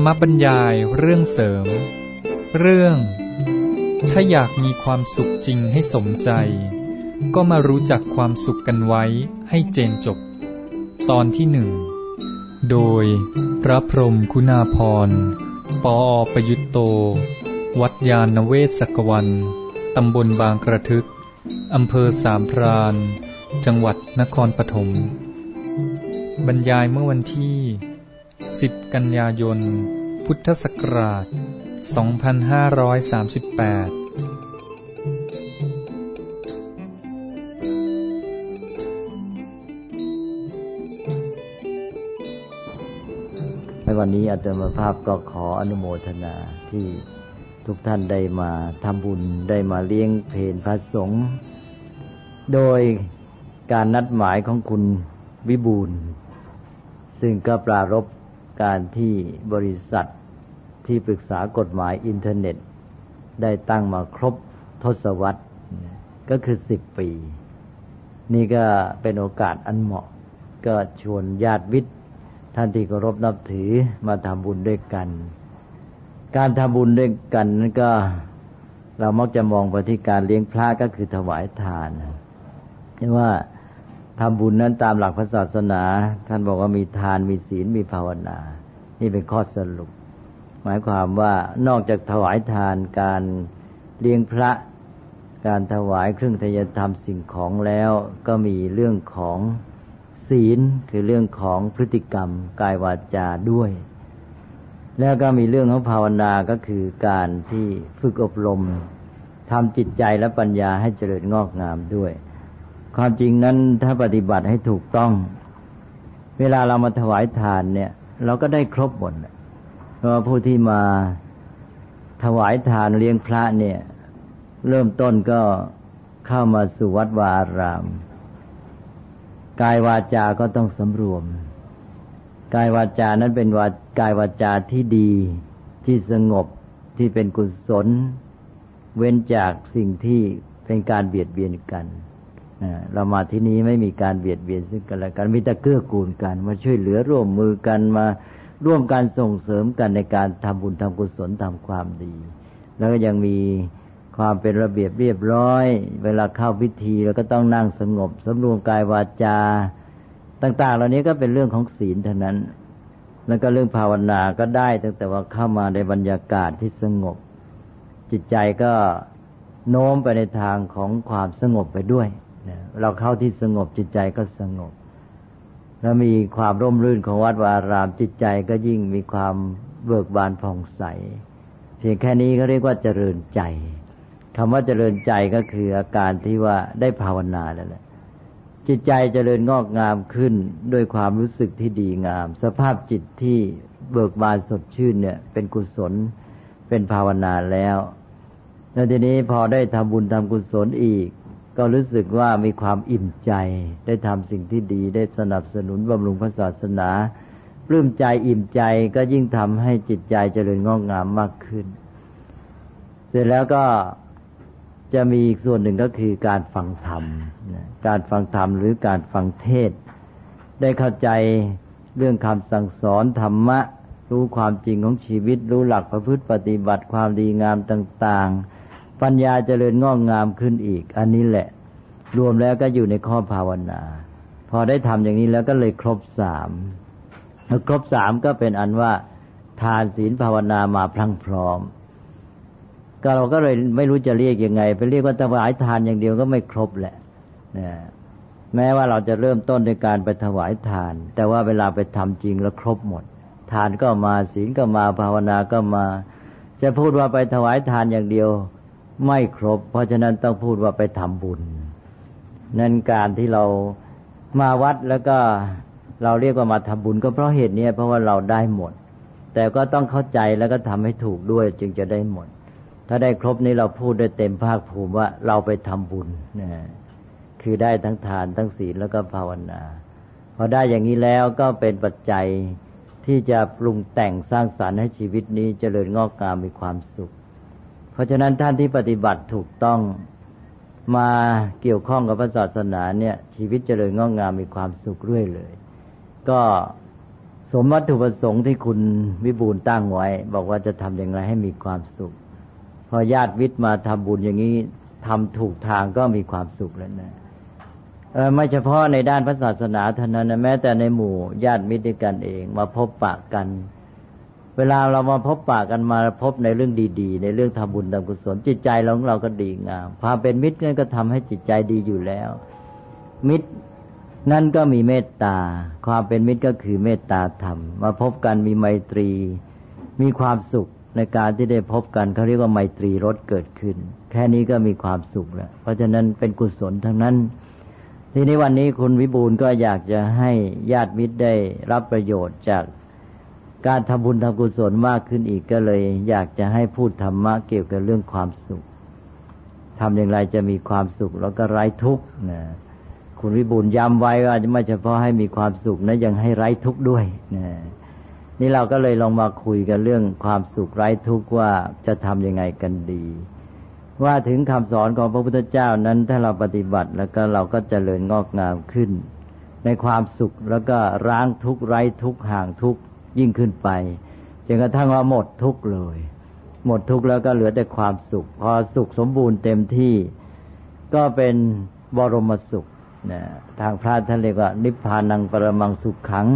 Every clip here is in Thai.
มบรรยายเรื่องเสริมเรื่องถ้าอยากมีความสุขจริงให้สมใจก็มารู้จักความสุขกันไว้ให้เจนจบตอนที่1โดยพระพรหมคุณาภรณ์ปอ.ประยุตโตวัดยานเวศกวันตำบลบางกระทึกอำเภอสามพรานจังหวัดนครปฐมบรรยายเมื่อวันที่10 กันยายน พุทธศักราช 2538 ในวันนี้อาตมาภาพก็ขออนุโมทนาที่ทุกท่านได้มาทำบุญได้มาเลี้ยงเพลพระสงฆ์โดยการนัดหมายของคุณวิบูลย์ซึ่งก็ปรารภการที่บริษัทที่ปรึกษากฎหมายอินเทอร์เน็ตได้ตั้งมาครบทศวรรษก็คือ10 ปีนี่ก็เป็นโอกาสอันเหมาะก็ชวนญาติมิตรท่านที่เคารพนับถือมาทำบุญด้วยกันการทำบุญด้วยกันนั้นก็เรามักจะมองไปที่การเลี้ยงพระก็คือถวายทานเพราะว่าทำบุญนั้นตามหลักพระศาสนาท่านบอกว่ามีทานมีศีลมีภาวนานี่เป็นข้อสรุปหมายความว่านอกจากถวายทานการเลี้ยงพระการถวายเครื่องทายธรรมสิ่งของแล้วก็มีเรื่องของศีลคือเรื่องของพฤติกรรมกายวาจาด้วยแล้วก็มีเรื่องของภาวนาก็คือการที่ฝึกอบรมทำจิตใจและปัญญาให้เจริญงอกงามด้วยความจริงนั้นถ้าปฏิบัติให้ถูกต้องเวลาเรามาถวายทานเนี่ยเราก็ได้ครบหมดเพราะว่าผู้ที่มาถวายทานเลี้ยงพระเนี่ยเริ่มต้นก็เข้ามาสู่วัดวาอารามกายวาจาก็ต้องสำรวมกายวาจานั้นเป็นกายวาจาที่ดีที่สงบที่เป็นกุศลเว้นจากสิ่งที่เป็นการเบียดเบียนกันเรามาที่นี้ไม่มีการเบียดเบียนซึ่งกันและกันมีแต่เกื้อกูลกันมาช่วยเหลือร่วมมือกันมาร่วมกันส่งเสริมกันในการทำบุญทำกุศลทำความดีแล้วก็ยังมีความเป็นระเบียบเรียบร้อยเวลาเข้าพิธีเราก็ต้องนั่งสงบสำรวมกายวาจาต่างๆเหล่านี้ก็เป็นเรื่องของศีลเท่านั้นแล้วก็เรื่องภาวนาก็ได้ตั้งแต่ว่าเข้ามาในบรรยากาศที่สงบจิตใจก็โน้มไปในทางของความสงบไปด้วยเราเข้าที่สงบจิตใจก็สงบแล้วมีความร่มรื่นของวัดวาอารามจิตใจก็ยิ่งมีความเบิกบานผ่องใสเพียงแค่นี้ก็เรียกว่าเจริญใจคำว่าเจริญใจก็คืออาการที่ว่าได้ภาวนาแล้วแหละจิตใจเจริญงอกงามขึ้นด้วยความรู้สึกที่ดีงามสภาพจิตที่เบิกบานสดชื่นเนี่ยเป็นกุศลเป็นภาวนาแล้วทีนี้พอได้ทำบุญทำกุศลอีกก็รู้สึกว่ามีความอิ่มใจได้ทำสิ่งที่ดีได้สนับสนุนบำรุงพระศาสนาปลื้มใจอิ่มใจก็ยิ่งทำให้จิตใจเจริญงอกงามมากขึ้นเสร็จแล้วก็จะมีอีกส่วนหนึ่งก็คือการฟังธรรมการฟังธรรมหรือการฟังเทศน์ได้เข้าใจเรื่องคำสั่งสอนธรรมะรู้ความจริงของชีวิตรู้หลักประพฤติปฏิบัติความดีงามต่างๆปัญญาเจริญงอกงามขึ้นอีกอันนี้แหละรวมแล้วก็อยู่ในข้อภาวนาพอได้ทำอย่างนี้แล้วก็เลยครบ3ครบ3ก็เป็นอันว่าทานศีลภาวนามาพรั่งพร้อมก็เราก็เลยไม่รู้จะเรียกยังไงไปเรียกว่าถวายทานอย่างเดียวก็ไม่ครบแหละแม้ว่าเราจะเริ่มต้นในการไปถวายทานแต่ว่าเวลาไปทำจริงแล้วครบหมดทานก็มาศีลก็มาภาวนาก็มาจะพูดว่าไปถวายทานอย่างเดียวไม่ครบเพราะฉะนั้นต้องพูดว่าไปทำบุญนั่นการที่เรามาวัดแล้วก็เราเรียกว่ามาทำบุญก็เพราะเหตุนี้เพราะว่าเราได้หมดแต่ก็ต้องเข้าใจแล้วก็ทำให้ถูกด้วยจึงจะได้หมดถ้าได้ครบนี้เราพูดได้เต็มภาคภูมิว่าเราไปทำบุญคือได้ทั้งทานทั้งศีลแล้วก็ภาวนาพอได้อย่างนี้แล้วก็เป็นปัจจัยที่จะปรุงแต่งสร้างสรรค์ให้ชีวิตนี้เจริญงอกงามมีความสุขเพราะฉะนั้นท่านที่ปฏิบัติถูกต้องมาเกี่ยวข้องกับพระศาสนาเนี่ยชีวิตเจริญงอกงามมีความสุขเรื่อยเลยก็สมวัตถุประสงค์ที่คุณวิบูลย์ตั้งไว้บอกว่าจะทำอย่างไรให้มีความสุขพอญาติมิตรมาทำบุญอย่างนี้ทำถูกทางก็มีความสุขแล้วนะไม่เฉพาะในด้านพระศาสนาเท่านั้นนะแม้แต่ในหมู่ญาติมิตรด้วยกันเองมาพบปะกันเวลาเรามาพบปะกันมาพบในเรื่องดีๆในเรื่องทำบุญทำกุศลจิตใจของเราก็ดีงามความเป็นมิตรนั่นก็ทำให้จิตใจดีอยู่แล้วมิตรนั่นก็มีเมตตาความเป็นมิตรก็คือเมตตาธรรมมาพบกันมีไมตรีมีความสุขในการที่ได้พบกันเขาเรียกว่าไมตรีรสเกิดขึ้นแค่นี้ก็มีความสุขแล้วเพราะฉะนั้นเป็นกุศลทั้งนั้นทีนี้วันนี้คุณวิบูลย์ก็อยากจะให้ญาติมิตรได้รับประโยชน์จากการทำบุญทำกุศลมากขึ้นอีกก็เลยอยากจะให้พูดธรรมะเกี่ยวกับเรื่องความสุขทำอย่างไรจะมีความสุขแล้วก็ไร้ทุกข์นะคุณวิบูลย์ย้ำไว้ว่าไม่เฉพาะให้มีความสุขนะยังให้ไร้ทุกข์ด้วยนะนี่เราก็เลยลองมาคุยกันเรื่องความสุขไร้ทุกข์ว่าจะทำยังไงกันดีว่าถึงคำสอนของพระพุทธเจ้านั้นถ้าเราปฏิบัติแล้วก็เราก็เจริญงอกงามขึ้นในความสุขแล้วก็ร้างทุกข์ไร้ทุกข์ห่างทุกข์ยิ่งขึ้นไปจนกระทั่งว่าหมดทุกข์เลยหมดทุกข์แล้วก็เหลือแต่ความสุขพอสุขสมบูรณ์เต็มที่ก็เป็นบรมสุขนะทางพระท่านเรียกว่านิพพานังปรมังสุขขัง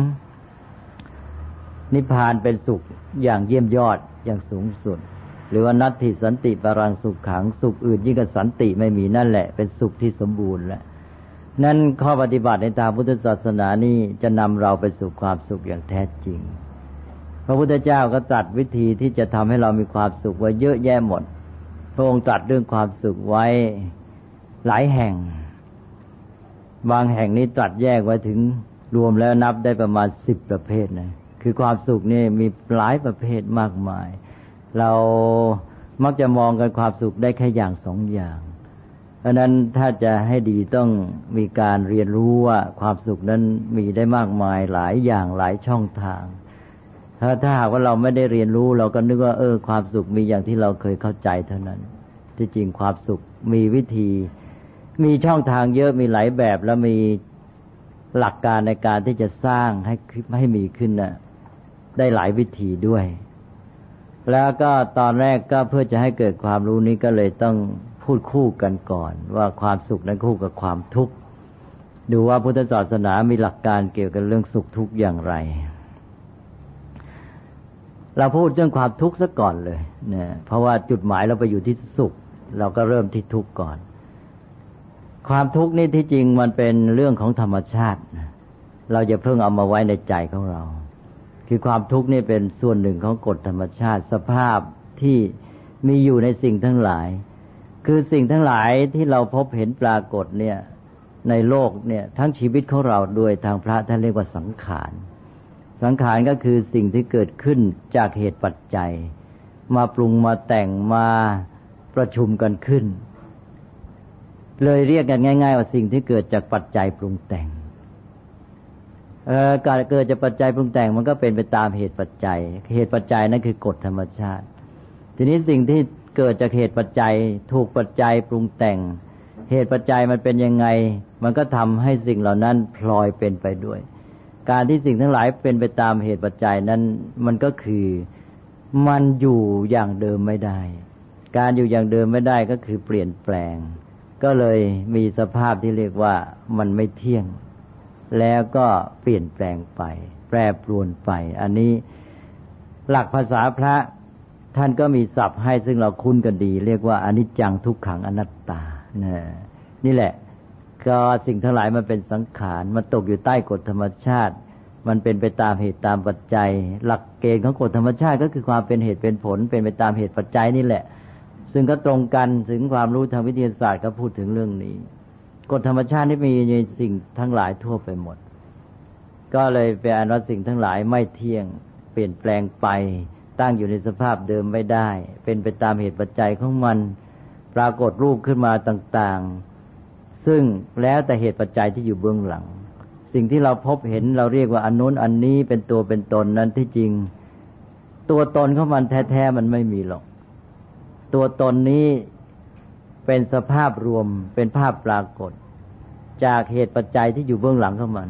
นิพพานเป็นสุขอย่างเยี่ยมยอดอย่างสูงสุดหรือว่านัตถิสันติปรังสุขขังสุขอื่นยิ่งกว่าสันติไม่มีนั่นแหละเป็นสุขที่สมบูรณ์แล้วนั้นข้อปฏิบัติในทางพุทธศาสนานี้จะนำเราไปสู่ความสุขอย่างแท้จริงพระพุทธเจ้าก็ตรัสวิธีที่จะทำให้เรามีความสุขไว้เยอะแยะหมดพระองค์ตรัสเรื่องความสุขไว้หลายแห่งบางแห่งนี้ตรัสแยกไว้ถึงรวมแล้วนับได้ประมาณ10ประเภทนะคือความสุขนี่มีหลายประเภทมากมายเรามักจะมองกันความสุขได้แค่อย่างสองอย่างเพราะนั้นถ้าจะให้ดีต้องมีการเรียนรู้ว่าความสุขนั้นมีได้มากมายหลายอย่างหลายช่องทางถ้าหากว่าเราไม่ได้เรียนรู้เราก็นึกว่าความสุขมีอย่างที่เราเคยเข้าใจเท่านั้นที่จริงความสุขมีวิธีมีช่องทางเยอะมีหลายแบบแล้วมีหลักการในการที่จะสร้างให้มีขึ้นน่ะได้หลายวิธีด้วยแล้วก็ตอนแรกก็เพื่อจะให้เกิดความรู้นี้ก็เลยต้องพูดคู่กันก่อนว่าความสุขนั้นคู่กับความทุกข์ดูว่าพุทธศาสนามีหลักการเกี่ยวกับเรื่องสุขทุกข์อย่างไรเราพูดเรื่องความทุกข์ซะก่อนเลยนะเพราะว่าจุดหมายเราไปอยู่ที่สุขเราก็เริ่มที่ทุกข์ก่อนความทุกข์นี่ที่จริงมันเป็นเรื่องของธรรมชาติเราอย่าเพิ่งเอามาไว้ในใจของเราคือความทุกข์นี่เป็นส่วนหนึ่งของกฎธรรมชาติสภาพที่มีอยู่ในสิ่งทั้งหลายคือสิ่งทั้งหลายที่เราพบเห็นปรากฏเนี่ยในโลกเนี่ยทั้งชีวิตของเราด้วยทางพระท่านเรียกว่าสังขารสังขารก็คือสิ่งที่เกิดขึ้นจากเหตุปัจจัยมาปรุงมาแต่งมาประชุมกันขึ้นเลยเรียกกันง่ายๆว่าสิ่งที่เกิดจากปัจจัยปรุงแต่งการเกิดจากปัจจัยปรุงแต่งมันก็เป็นไปตามเหตุปัจจัยเหตุปัจจัยนั่นคือกฎธรรมชาติทีนี้สิ่งที่เกิดจากเหตุปัจจัยถูกปัจจัยปรุงแต่งเหตุปัจจัยมันเป็นยังไงมันก็ทำให้สิ่งเหล่านั้นพลอยเป็นไปด้วยการที่สิ่งทั้งหลายเป็นไปตามเหตุปัจจัยนั้นมันก็คือมันอยู่อย่างเดิมไม่ได้การอยู่อย่างเดิมไม่ได้ก็คือเปลี่ยนแปลงก็เลยมีสภาพที่เรียกว่ามันไม่เที่ยงแล้วก็เปลี่ยนแปลงไปแปรปรวนไปอันนี้หลักภาษาพระท่านก็มีศัพท์ให้ซึ่งเราคุ้นกันดีเรียกว่าอนิจจังทุกขังอนัตตานี่แหละก็สิ่งทั้งหลายมันเป็นสังขารมันตกอยู่ใต้กฎธรรมชาติมันเป็นไปตามเหตุตามปัจจัยหลักเกณฑ์ของกฎธรรมชาติก็คือความเป็นเหตุเป็นผลเป็นไปตามเหตุปัจจัยนี่แหละซึ่งก็ตรงกันถึงความรู้ทางวิทยาศาสตร์ก็พูดถึงเรื่องนี้กฎธรรมชาติที่มีในสิ่งทั้งหลายทั่วไปหมดก็เลยเป็นอันว่าสิ่งทั้งหลายไม่เที่ยงเปลี่ยนแปลงไปตั้งอยู่ในสภาพเดิมไม่ได้เป็นไปตามเหตุปัจจัยของมันปรากฏรูปขึ้นมาต่างๆซึ่งแล้วแต่เหตุปัจจัยที่อยู่เบื้องหลังสิ่งที่เราพบเห็นเราเรียกว่าอันโน้นอันนี้เป็นตัวเป็นตนนั้นที่จริงตัวตนของมันแท้ๆมันไม่มีหรอกตัวตนนี้เป็นสภาพรวมเป็นภาพปรากฏจากเหตุปัจจัยที่อยู่เบื้องหลังของมัน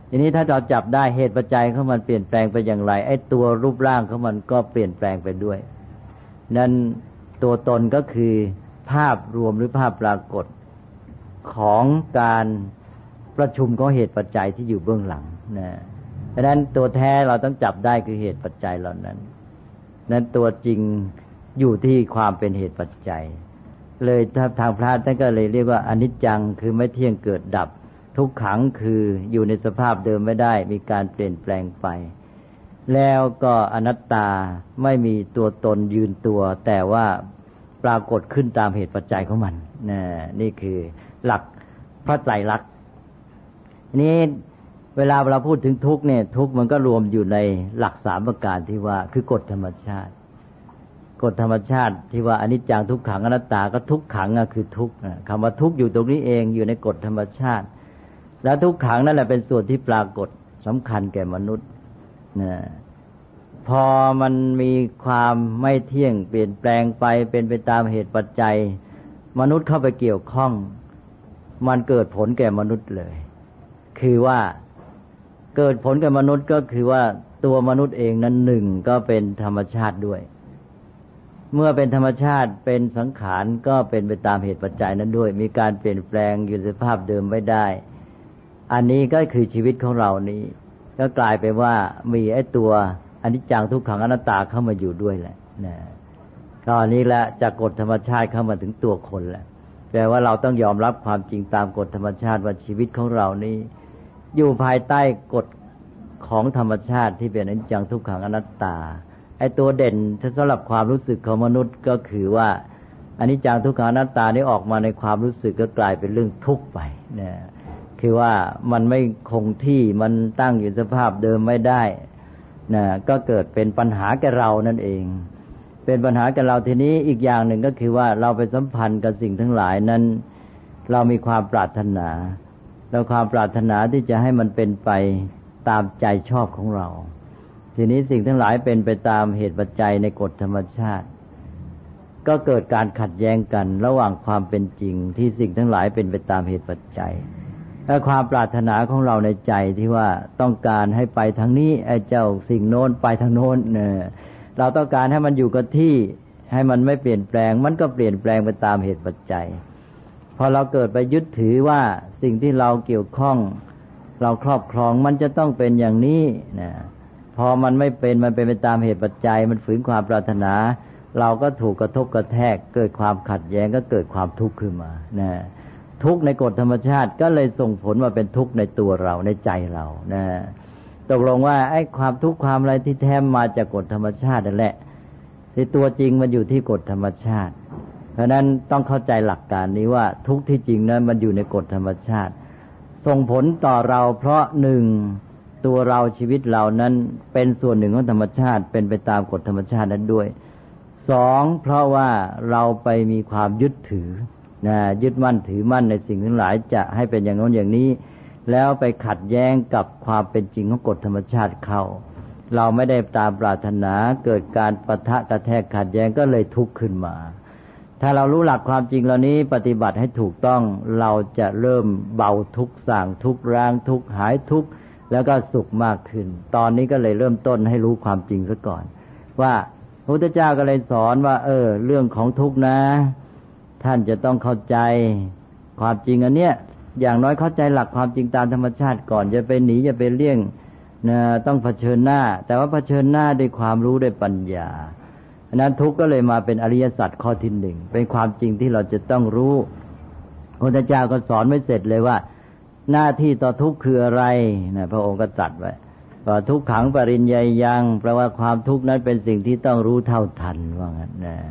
ทีนี้ถ้าเราจับได้เหตุปัจจัยของมันเปลี่ยนแปลงไปอย่างไรไอ้ตัวรูปร่างของมันก็เปลี่ยนแปลงไปด้วยนั้นตัวตนก็คือภาพรวมหรือภาพปรากฏของการประชุมของเหตุปัจจัยที่อยู่เบื้องหลังนะเพราะฉะนั้นตัวแท้เราต้องจับได้คือเหตุปัจจัยเหล่านั้นนั้นตัวจริงอยู่ที่ความเป็นเหตุปัจจัยเลยถ้าทางพระท่านก็เลยเรียกว่าอนิจจังคือไม่เที่ยงเกิดดับทุกขังคืออยู่ในสภาพเดิมไม่ได้มีการเปลี่ยนแปลงไปแล้วก็อนัตตาไม่มีตัวตนยืนตัวแต่ว่าปรากฏขึ้นตามเหตุปัจจัยของมันนี่คือหลักพระไตรลักษณ์นี้เวลาเราพูดถึงทุกข์เนี่ยทุกข์มันก็รวมอยู่ในหลักสามประการที่ว่าคือกฎธรรมชาติกฎธรรมชาติที่ว่าอนิจจังทุกขังอนัตตาก็ทุกขังคือทุกข์คำว่าทุกข์อยู่ตรงนี้เองอยู่ในกฎธรรมชาติแล้วทุกขังนั่นแหละเป็นส่วนที่ปรากฏสำคัญแก่มนุษย์พอมันมีความไม่เที่ยงเปลี่ยนแปลงไปเป็นไปตามเหตุปัจจัยมนุษย์เข้าไปเกี่ยวข้องมันเกิดผลแก่มนุษย์เลยคือว่าเกิดผลกับมนุษย์ก็คือว่าตัวมนุษย์เองนั้นหนึ่งก็เป็นธรรมชาติด้วยเมื่อเป็นธรรมชาติเป็นสังขารก็เป็นไปตามเหตุปัจจัยนั้นด้วยมีการเปลี่ยนแปลงอยู่สภาพเดิมไม่ได้อันนี้ก็คือชีวิตของเรานี้ก็กลายเป็นว่ามีไอ้ตัวอนิจจังทุกขังอนัตตาเข้ามาอยู่ด้วยแหละตอนนี้แหละจากกฎธรรมชาติเข้ามาถึงตัวคนแหละแปลว่าเราต้องยอมรับความจริงตามกฎธรรมชาติว่าชีวิตของเรานี้อยู่ภายใต้กฎของธรรมชาติที่เป็นอนิจจังทุกขังอนัตตาไอ้ตัวเด่นสำหรับความรู้สึกของมนุษย์ก็คือว่าอนิจจังทุกขังอนัตตานี้ออกมาในความรู้สึกก็กลายเป็นเรื่องทุกข์ไปคือว่ามันไม่คงที่มันตั้งอยู่สภาพเดิมไม่ได้ก็เกิดเป็นปัญหาแก่เรานั่นเองเป็นปัญหาแก่เราทีนี้อีกอย่างหนึ่งก็คือว่าเราไปสัมพันธ์กับสิ่งทั้งหลายนั้นเรามีความปรารถนาแล้วความปรารถนาที่จะให้มันเป็นไปตามใจชอบของเราทีนี้สิ่งทั้งหลายเป็นไปตามเหตุปัจจัยในกฎธรรมชาติก็เกิดการขัดแย้งกันระหว่างความเป็นจริงที่สิ่งทั้งหลายเป็นไปตามเหตุปัจจัยและความปรารถนาของเราในใจที่ว่าต้องการให้ไปทางนี้ไอ้เจ้าสิ่งโน้นไปทางโน้นเราต้องการให้มันอยู่กับที่ให้มันไม่เปลี่ยนแปลงมันก็เปลี่ยนแปลงไปตามเหตุปัจจัยพอเราเกิดไปยึดถือว่าสิ่งที่เราเกี่ยวข้องเราครอบครองมันจะต้องเป็นอย่างนี้พอมันไม่เป็นมันเป็นไปตามเหตุปัจจัยมันฝืนความปรารถนาเราก็ถูกกระทบกระแทกเกิดความขัดแย้งก็เกิดความทุกข์ขึ้นมาทุกข์ในกฎธรรมชาติก็เลยส่งผลมาเป็นทุกข์ในตัวเราในใจเราตกลงว่าไอ้ความทุกข์ความอะไรที่แท้มาจากกฎธรรมชาตินั่นแหละที่ตัวจริงมันอยู่ที่กฎธรรมชาติเพราะนั้นต้องเข้าใจหลักการนี้ว่าทุกข์ที่จริงนั้นมันอยู่ในกฎธรรมชาติส่งผลต่อเราเพราะหนึ่งตัวเราชีวิตเรานั้นเป็นส่วนหนึ่งของธรรมชาติเป็นไปตามกฎธรรมชาตินั้นด้วยสองเพราะว่าเราไปมีความยึดถือยึดมั่นถือมั่นในสิ่งทั้งหลายจะให้เป็นอย่างโน้นอย่างนี้แล้วไปขัดแย้งกับความเป็นจริงของกฎธรรมชาติเข้าเราไม่ได้ตามปรารถนาเกิดการปะทะกระแทกขัดแย้งก็เลยทุกข์ขึ้นมาถ้าเรารู้หลักความจริงเหล่านี้ปฏิบัติให้ถูกต้องเราจะเริ่มเบาทุกข์ส่างทุกข์ร้างทุกข์หายทุกข์แล้วก็สุขมากขึ้นตอนนี้ก็เลยเริ่มต้นให้รู้ความจริงซะก่อนว่าพระพุทธเจ้าก็เลยสอนว่าเรื่องของทุกข์นะท่านจะต้องเข้าใจความจริงอันเนี้ยอย่างน้อยเข้าใจหลักความจริงตามธรรมชาติก่อนอย่าไปหนีอย่าไปเลี่ยงต้องเผชิญหน้าแต่ว่าเผชิญหน้าด้วยความรู้ด้วยปัญญาอันนั้นทุกข์ก็เลยมาเป็นอริยสัจข้อที่หนึ่งเป็นความจริงที่เราจะต้องรู้พระพุทธเจ้าก็สอนไว้เสร็จเลยว่าหน้าที่ต่อทุกข์คืออะไรพระองค์ก็ตรัสไว้ว่าทุกขังปริญญายังแปลว่าความทุกข์นั้นเป็นสิ่งที่ต้องรู้เท่าทันว่างั้น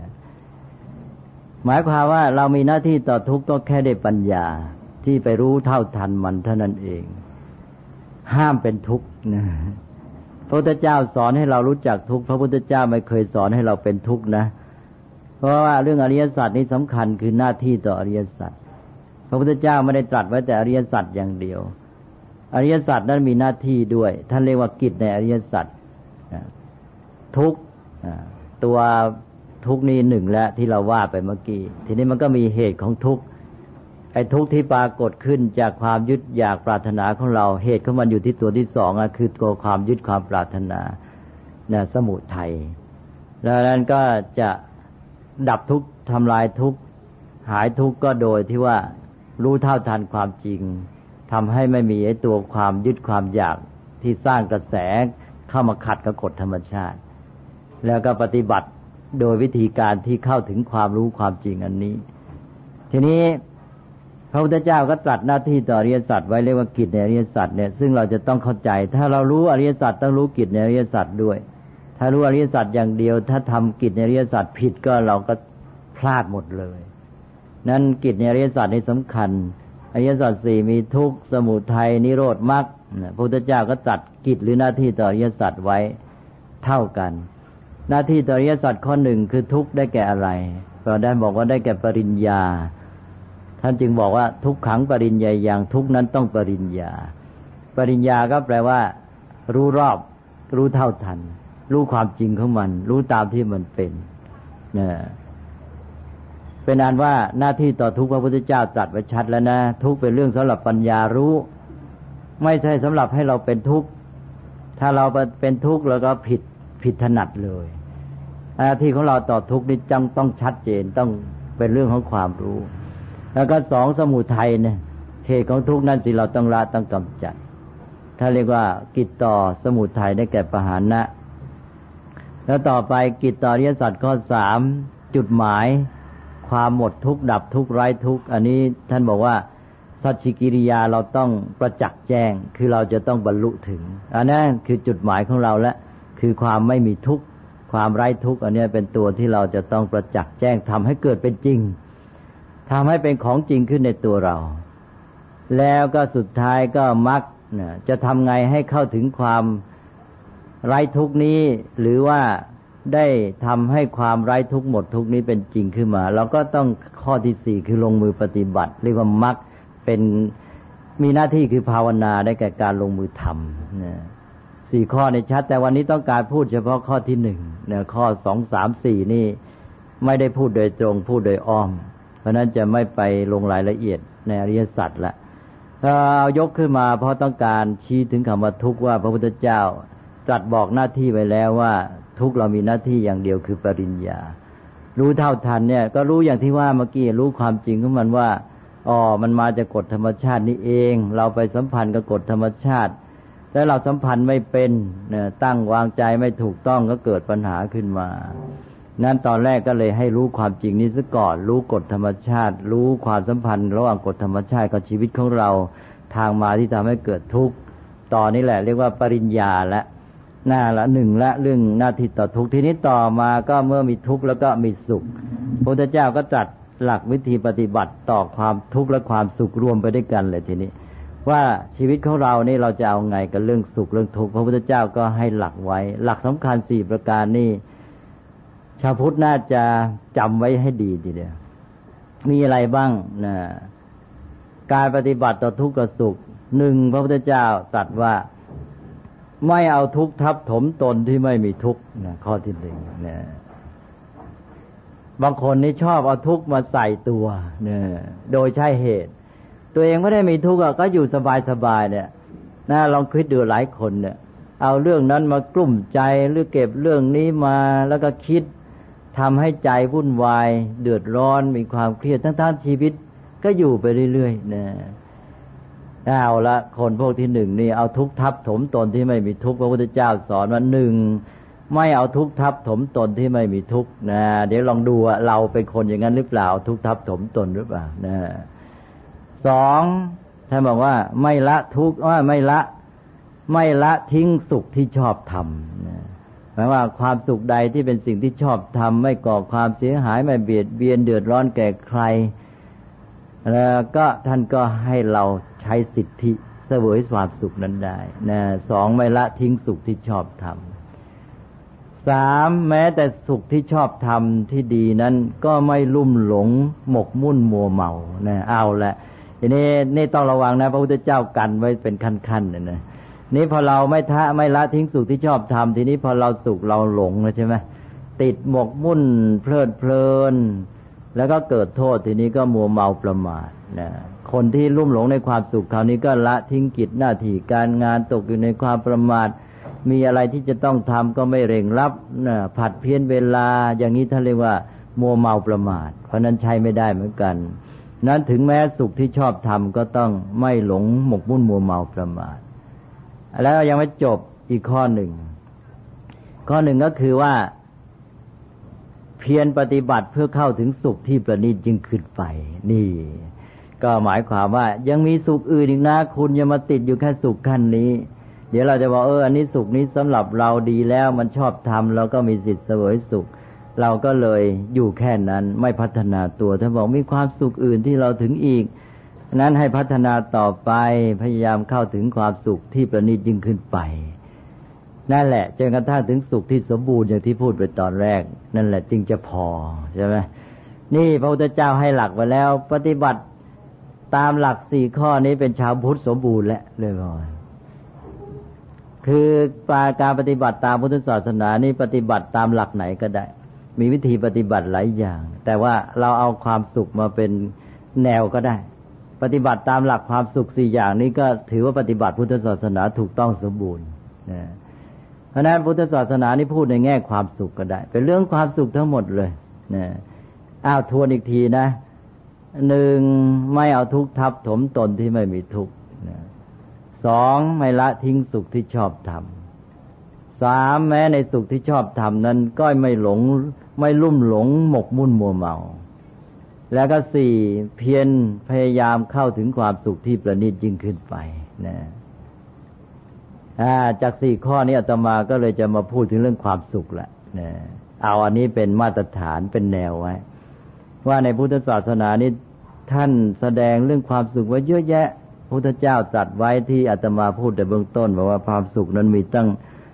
หมายความว่าเรามีหน้าที่ต่อทุกข์ก็แค่ได้ปัญญาที่ไปรู้เท่าทันมันเท่านั้นเองห้ามเป็นทุกข์พระพุทธเจ้าสอนให้เรารู้จักทุกข์พระพุทธเจ้าไม่เคยสอนให้เราเป็นทุกข์นะเพราะว่าเรื่องอริยสัจนี้สำคัญคือหน้าที่ต่ออริยสัจพระพุทธเจ้าไม่ได้ตรัสไว้แต่อริยสัจอย่างเดียวอริยสัจนั้นมีหน้าที่ด้วยท่านเรียกว่ากิจในอริยสัจทุกข์ตัวทุกข์นี้หนึ่งแล้วที่เราว่าไปเมื่อกี้ทีนี้มันก็มีเหตุของทุกข์ไอ้ทุกข์ที่ปรากฏขึ้นจากความยึดอยากปรารถนาของเราเหตุของมันอยู่ที่ตัวที่สองคือตัวความยึดความปรารถนาเนี่ยสมุทัยแล้วนั้นก็จะดับทุกข์ทำลายทุกข์หายทุกข์ก็โดยที่ว่ารู้เท่าทันความจริงทำให้ไม่มีไอ้ตัวความยึดความอยากที่สร้างกระแสเข้ามาขัดกับกฎธรรมชาติแล้วก็ปฏิบัติโดยวิธีการที่เข้าถึงความรู้ความจริงอันนี้ทีนี้พระพุทธเจ้าก็ตรัสหน้าที่ต่ออริยสัจไว้เรียกว่ากิจในอริยสัจเนี่ยซึ่งเราจะต้องเข้าใจถ้าเรารู้อริยสัจต้องรู้กิจในอริยสัจด้วยถ้ารู้อริยสัจอย่างเดียวถ้าทำกิจในอริยสัจผิดก็เราก็พลาดหมดเลยนั้นกิจในอริยสัจนี่สำคัญอริยสัจสี่มีทุกข์สมุทัยนิโรธมรรคพระพุทธเจ้าก็ตรัสกิจหรือหน้าที่ต่ออริยสัจไว้เท่ากันหน้าที่ต่ออริยสัจข้อหนึ่งคือทุกข์ได้แก่อะไรเราได้บอกว่าได้แก่ปริญญาท่านจึงบอกว่าทุกขังปริญญาอย่างทุกนั้นต้องปริญญาปริญญาก็แปลว่ารู้รอบรู้เท่าทันรู้ความจริงของมันรู้ตามที่มันเป็นเนี่ยเป็นอันว่าหน้าที่ต่อทุกข์พระพุทธเจ้าตรัสไว้ชัดแล้วนะทุกข์เป็นเรื่องสำหรับปัญญารู้ไม่ใช่สำหรับให้เราเป็นทุกข์ถ้าเราเป็นทุกข์แล้วก็ผิดถนัดเลยหน้าที่ของเราต่อทุกข์นี่ต้องชัดเจนต้องเป็นเรื่องของความรู้แล้วก็สองสมุทัยเนี่ยเหตุของทุกข์นั้นสิเราต้องละต้องกำจัดถ้าเรียกว่ากิจต่อสมุทัยได้แก่ปหานะแล้วต่อไปกิจต่ออริยสัจข้อสามจุดหมายความหมดทุกข์ดับทุกข์ไร้ทุกข์อันนี้ท่านบอกว่าสัจฉิกิริยาเราต้องประจักษ์แจ้งคือเราจะต้องบรรลุถึงอันนั้นคือจุดหมายของเราและคือความไม่มีทุกข์ความไร้ทุกข์อันนี้เป็นตัวที่เราจะต้องประจักษ์แจ้งทำให้เกิดเป็นจริงทำให้เป็นของจริงขึ้นในตัวเราแล้วก็สุดท้ายก็มรรคจะทำไงให้เข้าถึงความไร้ทุกข์นี้หรือว่าได้ทำให้ความไร้ทุกข์หมดทุกข์นี้เป็นจริงขึ้นมาเราก็ต้องข้อที่สี่คือลงมือปฏิบัติเรียกว่ามรรคเป็นมีหน้าที่คือภาวนาได้แก่การลงมือทำสี่ข้อในชัดแต่วันนี้ต้องการพูดเฉพาะข้อที่หนึ่งข้อสองสามสี่นี่ไม่ได้พูดโดยตรงพูดโดยอ้อมเพราะนั้นจะไม่ไปลงรายละเอียดในอริยสัจละเอายกขึ้นมาเพราะต้องการชี้ถึงคำว่าทุกข์ว่าพระพุทธเจ้าตรัสบอกหน้าที่ไว้แล้วว่าทุกข์เรามีหน้าที่อย่างเดียวคือปริญญารู้เท่าทันเนี่ยก็รู้อย่างที่ว่าเมื่อกี้รู้ความจริงของมันว่ามันมาจากกฎธรรมชาตินี่เองเราไปสัมพันธ์กับกฎธรรมชาติแล้วเราสัมพันธ์ไม่เป็นตั้งวางใจไม่ถูกต้องก็เกิดปัญหาขึ้นมานั้นตอนแรกก็เลยให้รู้ความจริงนี้ซะก่อนรู้กฎธรรมชาติรู้ความสัมพันธ์ระหว่างกฎธรรมชาติกับชีวิตของเราทางมาที่ทำให้เกิดทุกข์ต่อนี้แหละเรียกว่าปริญญาและหน้าละหนึ่งละเรื่องหน้าที่ต่อทุกข์ทีนี้ต่อมาก็เมื่อมีทุกข์แล้วก็มีสุขพระพุทธเจ้าก็ตรัสหลักวิธีปฏิบัติต่อความทุกข์และความสุขรวมไปด้วยกันเลยทีนี้ว่าชีวิตของเรานี่เราจะเอาไงกับเรื่องสุขเรื่องทุกข์พระพุทธเจ้าก็ให้หลักไว้หลักสำคัญ4ประการนี่ชาวพุทธน่าจะจำไว้ให้ดีทีเดียวมีอะไรบ้างนะการปฏิบัติต่อทุกข์กับสุขหนึ่งพระพุทธเจ้าตรัสว่าไม่เอาทุกข์ทับถมตนที่ไม่มีทุกข์นะข้อที่หนึ่งนะบางคนนี่ชอบเอาทุกข์มาใส่ตัวนะโดยใช่เหตุตัวเองไม่ได้มีทุกข์ก็อยู่สบายๆเนี่ยนะลองคิดดูหลายคนเนี่ยเอาเรื่องนั้นมากลุ่มใจหรือเก็บเรื่องนี้มาแล้วก็คิดทำให้ใจวุ่นวายเดือดร้อนมีความเครียดทั้งๆชีวิตก็อยู่ไปเรื่อยๆนะเอาละคนพวกที่หนึ่งนี่เอาทุกข์ทับถมตนที่ไม่มีทุกข์พระพุทธเจ้าสอนว่าหนึ่งไม่เอาทุกข์ทับถมตนที่ไม่มีทุกข์นะเดี๋ยวลองดูว่าเราเป็นคนอย่างนั้นหรือเปล่าทุกข์ทับถมตนหรือเปล่านะสองท่านบอกว่าไม่ละทุกข์ว่าไม่ละทิ้งสุขที่ชอบทำนะหมายว่าความสุขใดที่เป็นสิ่งที่ชอบทำไม่ก่อความเสียหายไม่เบียดเบียนเดือดร้อนแก่ใครแล้วก็ท่านก็ให้เราใช้สิทธิเสวยความสุขนั้นได้นะสองไม่ละทิ้งสุขที่ชอบทำสามแม้แต่สุขที่ชอบทำที่ดีนั้นก็ไม่ลุ่มหลงหมกมุ่นมัวเมานะเอาละทีนี้นี่ต้องระวังนะพระพุทธเจ้ากันไว้เป็นขั้นๆนะนี่พอเราไม่ละทิ้งสุขที่ชอบทำทีนี้พอเราสุขเราหลงนะใช่ไหมติดหมกมุ่นเพลิดเพลินแล้วก็เกิดโทษทีนี้ก็มัวเมาประมาทนะคนที่ลุ่มหลงในความสุขคราวนี้ก็ละทิ้งกิจหน้าที่การงานตกอยู่ในความประมาทมีอะไรที่จะต้องทำก็ไม่เร่งรับนะผัดเพี้ยนเวลาอย่างนี้ท่านเรียกว่ามัวเมาประมาทเพราะนั้นใช้ไม่ได้เหมือนกันนั้นถึงแม้สุขที่ชอบทำก็ต้องไม่หลงหมกมุ่นมัวเมาประมาทแล้วยังไม่จบอีกข้อหนึ่งก็คือว่าเพียรปฏิบัติเพื่อเข้าถึงสุขที่ประณีตยิ่งขึ้นไปนี่ก็หมายความว่ายังมีสุขอื่นอีกนะคุณอย่ามาติดอยู่แค่สุขขั้นนี้เดี๋ยวเราจะบอกอันนี้สุขนี้สำหรับเราดีแล้วมันชอบทำเราก็มีสิทธิ์เสวยสุขเราก็เลยอยู่แค่นั้นไม่พัฒนาตัวท่านบอกมีความสุขอื่นที่เราถึงอีกนั้นให้พัฒนาต่อไปพยายามเข้าถึงความสุขที่ประณีตยิ่งขึ้นไปนั่นแหละจนกระทั่งถึงสุขที่สมบูรณ์อย่างที่พูดไปตอนแรกนั่นแหละจึงจะพอใช่ไหมนี่พระพุทธเจ้าให้หลักไว้แล้วปฏิบัติตามหลัก4ข้อนี้เป็นชาวพุทธสมบูรณ์แล้วเลยก่อนคือการปฏิบัติตามพุทธศาสนานี่ปฏิบัติตามหลักไหนก็ได้มีวิธีปฏิบัติหลายอย่างแต่ว่าเราเอาความสุขมาเป็นแนวก็ได้ปฏิบัติตามหลักความสุข4อย่างนี้ก็ถือว่าปฏิบัติพุทธศาสนาถูกต้องสมบูรณ์นะเพราะนั้นพุทธศาสนานี่พูดในแง่ความสุขก็ได้เป็นเรื่องความสุขทั้งหมดเลยนะทวนอีกทีนะ1ไม่เอาทุกข์ทับถมตนที่ไม่มีทุกข์นะ2ไม่ละทิ้งสุขที่ชอบทำ3แม้ในสุขที่ชอบทำนั้นก็ไม่หลงไม่ลุ่มหลงหมกมุ่นมัวเมาแล้วก็4เพียรพยายามเข้าถึงความสุขที่ประณีตยิ่งขึ้นไปนะจาก4ข้อนี้อาตมาก็เลยจะมาพูดถึงเรื่องความสุขแหละนะเอาอันนี้เป็นมาตรฐานเป็นแนวไว้ว่าในพุทธศาสนานี้ท่านแสดงเรื่องความสุขไว้เยอะแยะพระพุทธเจ้าตรัสไว้ที่อาตมาพูดแต่เบื้องต้นบอกว่าความสุขนั้นมีตั้ง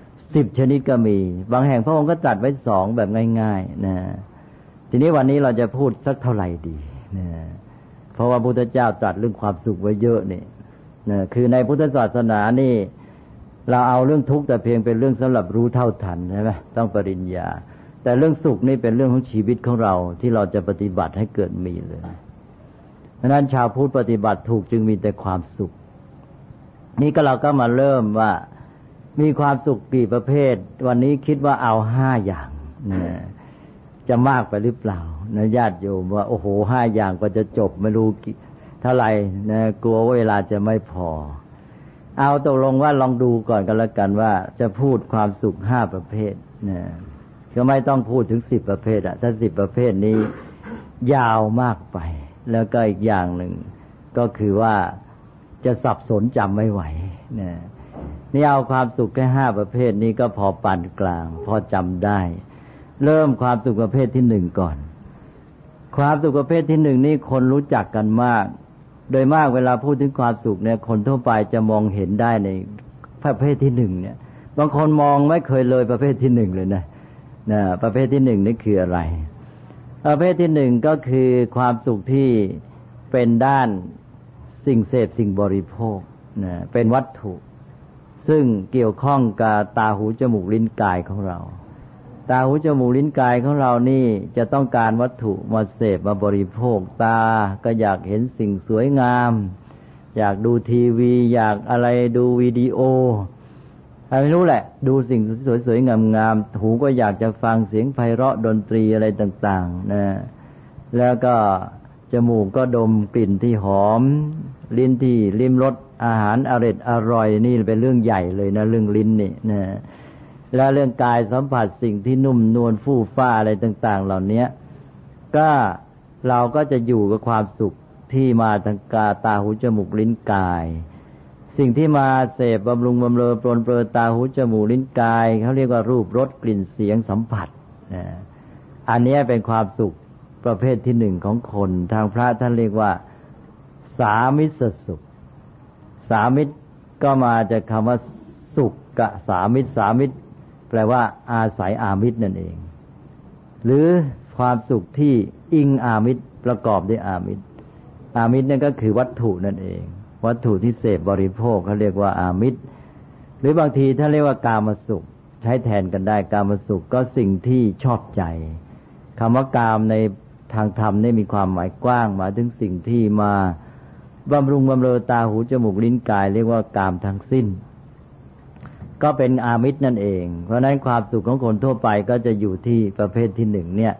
10ชนิดก็มีบางแห่งพระองค์ก็ตรัสไว้2แบบง่ายๆนะทีนี้วันนี้เราจะพูดสักเท่าไหร่ดีนะเพราะว่าพระพุทธเจ้าตรัสเรื่องความสุขไว้เยอะนี่นะคือในพุทธศาสนานี่เราเอาเรื่องทุกข์แต่เพียงเป็นเรื่องสำหรับรู้เท่าทันใช่ไหมต้องปริญญาแต่เรื่องสุขนี่เป็นเรื่องของชีวิตของเราที่เราจะปฏิบัติให้เกิดมีเลยดังนั้นชาวพุทธปฏิบัติถูกจึงมีแต่ความสุขนี่ก็เราก็มาเริ่มว่ามีความสุขกี่ประเภทวันนี้คิดว่าเอา5อย่างนะจะมากไปหรือเปล่านะญาติโยมว่าโอ้โห5อย่างก็จะจบไม่รู้เท่าไหร่นะกลัวเวลาจะไม่พอเอาตกลงว่าลองดูก่อนกันแล้วกันว่าจะพูดความสุข5ประเภทนะก็ไม่ต้องพูดถึง10ประเภทถ้า10ประเภทนี้ยาวมากไปแล้วก็อีกอย่างหนึ่งก็คือว่าจะสับสนจำไม่ไหวนะนี่เอาความสุขแค่5ประเภทนี้ก็พอปานกลางพอจำได้เริ่มความสุขประเภทที่1ก่อนความสุขประเภทที่1นี่คนรู้จักกันมากโดยมากเวลาพูดถึงความสุขเนี่ยคนทั่วไปจะมองเห็นได้ในประเภทที่1เนี่ยบางคนมองไม่เคยเลยประเภทที่1เลยนะประเภทที่1นี่คืออะไรประเภทที่1ก็คือความสุขที่เป็นด้านสิ่งเสพสิ่งบริโภคนะเป็นวัตถุซึ่งเกี่ยวข้องกับตาหูจมูกลิ้นกายของเราตาหูจมูกลิ้นกายของเรานี่จะต้องการวัตถุมาเสพมาบริโภคตาก็อยากเห็นสิ่งสวยงามอยากดูทีวีอยากอะไรดูวิดีโอไม่รู้แหละดูสิ่งสวยๆงามๆหูก็อยากจะฟังเสียงไพเราะดนตรีอะไรต่างๆนะแล้วก็จมูกก็ดมกลิ่นที่หอมลิ้นที่ลิ้มรสอาหารอร่อยนี่เป็นเรื่องใหญ่เลยนะเรื่องลิ้นนี่นะแล้วเรื่องกายสัมผัสสิ่งที่นุ่มนวลฟู่ฟ้าอะไรต่างๆเหล่านี้ก็เราก็จะอยู่กับความสุขที่มาทางตาหูจมูกลิ้นกายสิ่งที่มาเสพบำรุงบำเรอปรนเปรอตาหูจมูกลิ้นกายเขาเรียกว่ารูปรสกลิ่นเสียงสัมผัสอันนี้เป็นความสุขประเภทที่1ของคนทางพระท่านเรียกว่าสามิสสุขสามิตก็มาจากคำว่าสุขกับสามิตแปลว่าอาศัยอามิตรนั่นเองหรือความสุขที่อิงอามิตรประกอบด้วยอามิตรนั่นก็คือวัตถุนั่นเองวัตถุที่เสพบริโภคเขาเรียกว่าอามิตรหรือบางทีถ้าเรียกว่ากามสุขใช้แทนกันได้กามสุขก็สิ่งที่ชอบใจคำว่ากามในทางธรรมนี่มีความหมายกว้างหมายถึงสิ่งที่มาบำรุงบำเรอตาหูจมูกลิ้นกายเรียกว่ากามทั้งสิ้นก็เป็นอามิตรนั่นเองเพราะฉะนั้นความสุขของคนทั่วไปก็จะอยู่ที่ประเภทที่หนึ่งเนี่ย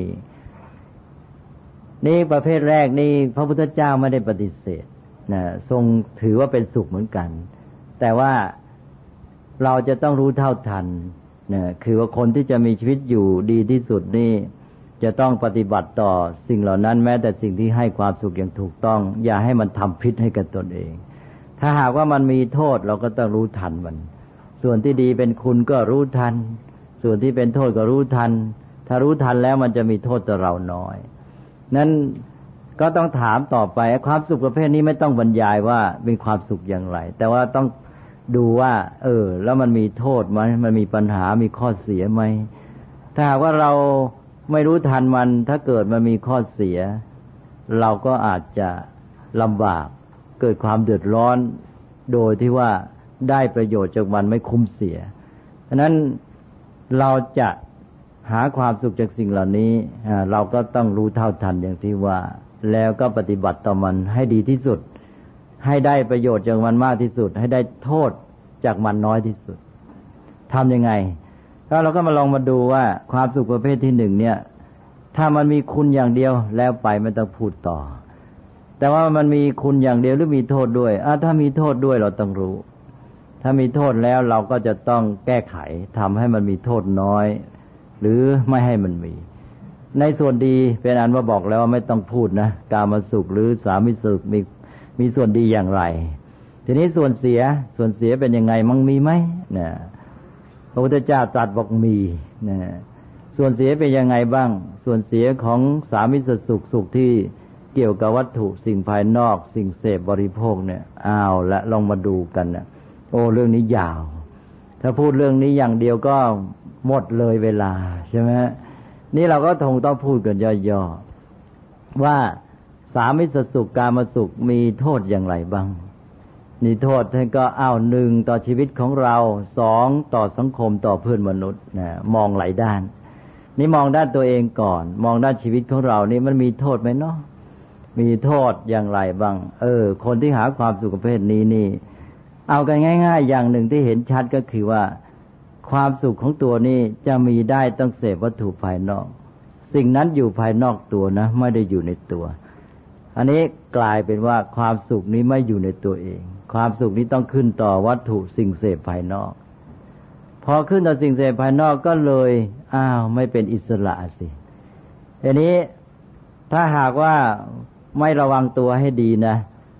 นี่ประเภทแรกนี่พระพุทธเจ้าไม่ได้ปฏิเสธนะทรงถือว่าเป็นสุขเหมือนกันแต่ว่าเราจะต้องรู้เท่าทันนะคือว่าคนที่จะมีชีวิตอยู่ดีที่สุดนี่จะต้องปฏิบัติต่อสิ่งเหล่านั้นแม้แต่สิ่งที่ให้ความสุขอย่างถูกต้องอย่าให้มันทำพิษให้กับตนเองถ้าหากว่ามันมีโทษเราก็ต้องรู้ทันมันส่วนที่ดีเป็นคุณก็รู้ทันส่วนที่เป็นโทษก็รู้ทันถ้ารู้ทันแล้วมันจะมีโทษต่อเราน้อยนั้นก็ต้องถามต่อไปความสุขประเภทนี้ไม่ต้องบรรยายว่าเป็นความสุขอย่างไรแต่ว่าต้องดูว่าแล้วมันมีโทษไหมมันมีปัญหามีข้อเสียไหมถ้าหากว่าเราไม่รู้ทันมันถ้าเกิดมันมีข้อเสียเราก็อาจจะลำบากเกิดความเดือดร้อนโดยที่ว่าได้ประโยชน์จากมันไม่คุ้มเสียฉะนั้นเราจะหาความสุขจากสิ่งเหล่านี้เราก็ต้องรู้เท่าทันอย่างที่ว่าแล้วก็ปฏิบัติต่อมันให้ดีที่สุดให้ได้ประโยชน์จากมันมากที่สุดให้ได้โทษจากมันน้อยที่สุดทำยังไงถ้าเราก็มาลองมาดูว่าความสุขประเภทที่หนึ่งเนี่ยถ้ามันมีคุณอย่างเดียวแล้วไปไม่ต้องพูดต่อแต่ว่ามันมีคุณอย่างเดียวหรือมีโทษด้วยถ้ามีโทษด้วยเราต้องรู้ถ้ามีโทษแล้วเราก็จะต้องแก้ไขทำให้มันมีโทษน้อยหรือไม่ให้มันมีในส่วนดีเป็นอันว่าบอกแล้วว่าไม่ต้องพูดนะกามสุขหรือสามิสุขมีส่วนดีอย่างไรทีนี้ส่วนเสียเป็นยังไงมั่งมีไหมเนี่ยพระพุทธเจ้าตรัสบอกมีเนี่ยส่วนเสียเป็นยังไงบ้างส่วนเสียของสามิสสุขที่เกี่ยวกับวัตถุสิ่งภายนอกสิ่งเสพบริโภคเนี่ยละลองมาดูกันนะเรื่องนี้ยาวถ้าพูดเรื่องนี้อย่างเดียวก็หมดเลยเวลาใช่ไหมนี่เราก็ต้องพูดกันย่อๆว่าสามิสสุขกามสุขมีโทษอย่างไรบ้างนี่โทษท่านก็หนึ่งต่อชีวิตของเราสองต่อสังคมต่อเพื่อนมนุษย์นะมองหลายด้านนี่มองด้านตัวเองก่อนมองด้านชีวิตของเรานี่มันมีโทษไหมเนาะมีโทษอย่างไรบ้างคนที่หาความสุขประเภทนี้นี่เอากันง่ายๆอย่างหนึ่งที่เห็นชัดก็คือว่าความสุขของตัวนี้จะมีได้ต้องเสพวัตถุภายนอกสิ่งนั้นอยู่ภายนอกตัวนะไม่ได้อยู่ในตัวอันนี้กลายเป็นว่าความสุขนี้ไม่อยู่ในตัวเองความสุขนี้ต้องขึ้นต่อวัตถุสิ่งเสพภายนอกพอขึ้นต่อสิ่งเสพภายนอกก็เลยไม่เป็นอิสระสิทีนี้ถ้าหากว่าไม่ระวังตัวให้ดีนะ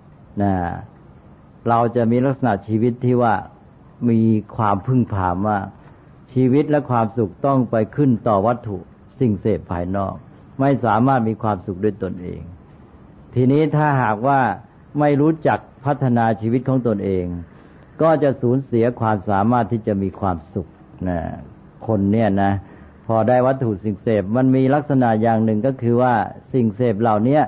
เราจะมีลักษณะชีวิตที่ว่ามีความพึ่งพามากชีวิตและความสุขต้องไปขึ้นต่อวัตถุสิ่งเสพภายนอกไม่สามารถมีความสุขด้วยตนเองทีนี้ถ้าหากว่าไม่รู้จักพัฒนาชีวิตของตนเองก็จะสูญเสียความสามารถที่จะมีความสุขคนเนี่ยนะพอได้วัตถุสิ่งเสพมันมีลักษณะอย่างหนึ่งก็คือว่าสิ่งเสพเหล่านี้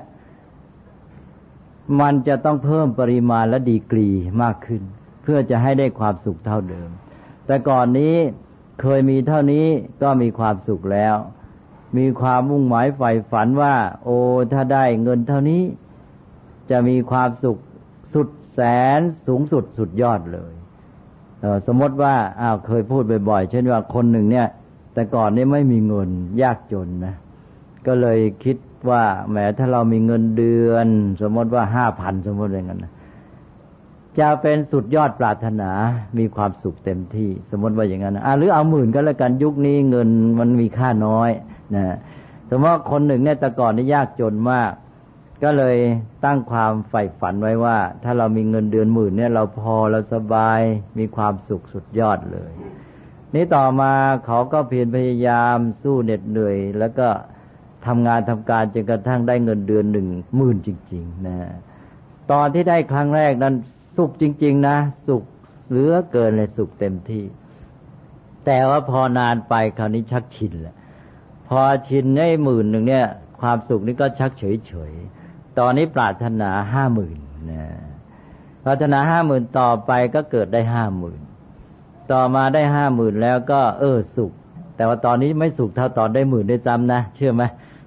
มันจะต้องเพิ่มปริมาณและดีกรีมากขึ้นเพื่อจะให้ได้ความสุขเท่าเดิมแต่ก่อนนี้เคยมีเท่านี้ก็มีความสุขแล้วมีความมุ่งหมายใฝ่ฝันว่าถ้าได้เงินเท่านี้จะมีความสุขสุดแสนสูงสุดสุดยอดเลยสมมติว่าเคยพูดบ่อยๆเช่นว่าคนหนึ่งเนี่ยแต่ก่อนนี้ไม่มีเงินยากจนนะก็เลยคิดว่าแหมถ้าเรามีเงินเดือนสมมติว่า 5,000 สมมติอย่างนั้นนะจะเป็นสุดยอดปรารถนามีความสุขเต็มที่สมมติว่าอย่างนั้นหรือเอา10,000ก็แล้วกันยุคนี้เงินมันมีค่าน้อยนะสมมติว่าคนหนึ่งเนี่ยแต่ก่อนนี่ยากจนมากก็เลยตั้งความใฝ่ฝันไว้ว่าถ้าเรามีเงินเดือน10,000เนี่ยเราพอเราสบายมีความสุขสุดยอดเลยนี่ต่อมาเขาก็เพียรพยายามสู้เหน็ดเหนื่อยแล้วก็ทำงานทำการจนกระทั่งได้เงินเดือน10,000จริงๆนะตอนที่ได้ครั้งแรกนั้นสุขจริงๆนะสุขเหลือเกินเลยสุขเต็มที่แต่ว่าพอนานไปคราวนี้ชักชินแล้วพอชินได้10,000เนี่ยความสุขนี้ก็ชักเฉยๆตอนนี้ปรารถนา 50,000 นะปรารถนา 50,000 ต่อไปก็เกิดได้ 50,000 ต่อมาได้ 50,000 แล้วก็สุขแต่ว่าตอนนี้ไม่สุขเท่าตอนได้10,000ได้ซ้ำนะเชื่อไหม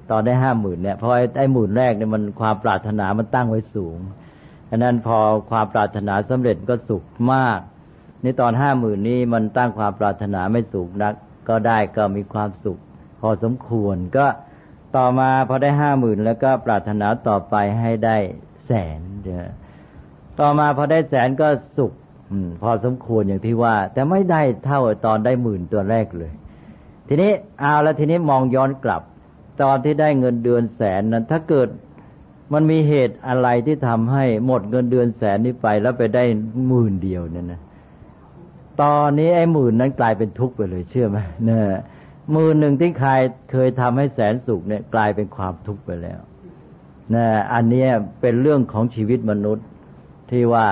ตอนได้ 50,000 เนี่ยเพราะไอ้หมื่นแรกเนี่ยมันความปรารถนามันตั้งไว้สูงฉะนั้นพอความปรารถนาสำเร็จก็สุขมากนี่ตอน 50,000 นี้มันตั้งความปรารถนาไม่สูงนักก็ได้ก็มีความสุขพอสมควรก็ต่อมาพอได้ 50,000 แล้วก็ปรารถนาต่อไปให้ได้แสนต่อมาพอได้แสนก็สุขพอสมควรอย่างที่ว่าแต่ไม่ได้เท่าตอนได้หมื่นตัวแรกเลยทีนี้เอาแล้วทีนี้มองย้อนกลับตอนที่ได้เงินเดือนแสนนั้นถ้าเกิดมันมีเหตุอะไรที่ทำให้หมดเงินเดือนแสนนี้ไปแล้วไปได้หมื่นเดียวเนี่ยนะตอนนี้ไอ้หมื่นนั้นกลายเป็นทุกข์ไปเลยเชื่อไหมเนี่ยหมื่นหนึ่งที่เคยทำให้แสนสุขเนี่ยกลายเป็นความทุกข์ไปแล้วนะอันนี้เป็นเรื่องของชีวิตมนุษย์ที่ว่า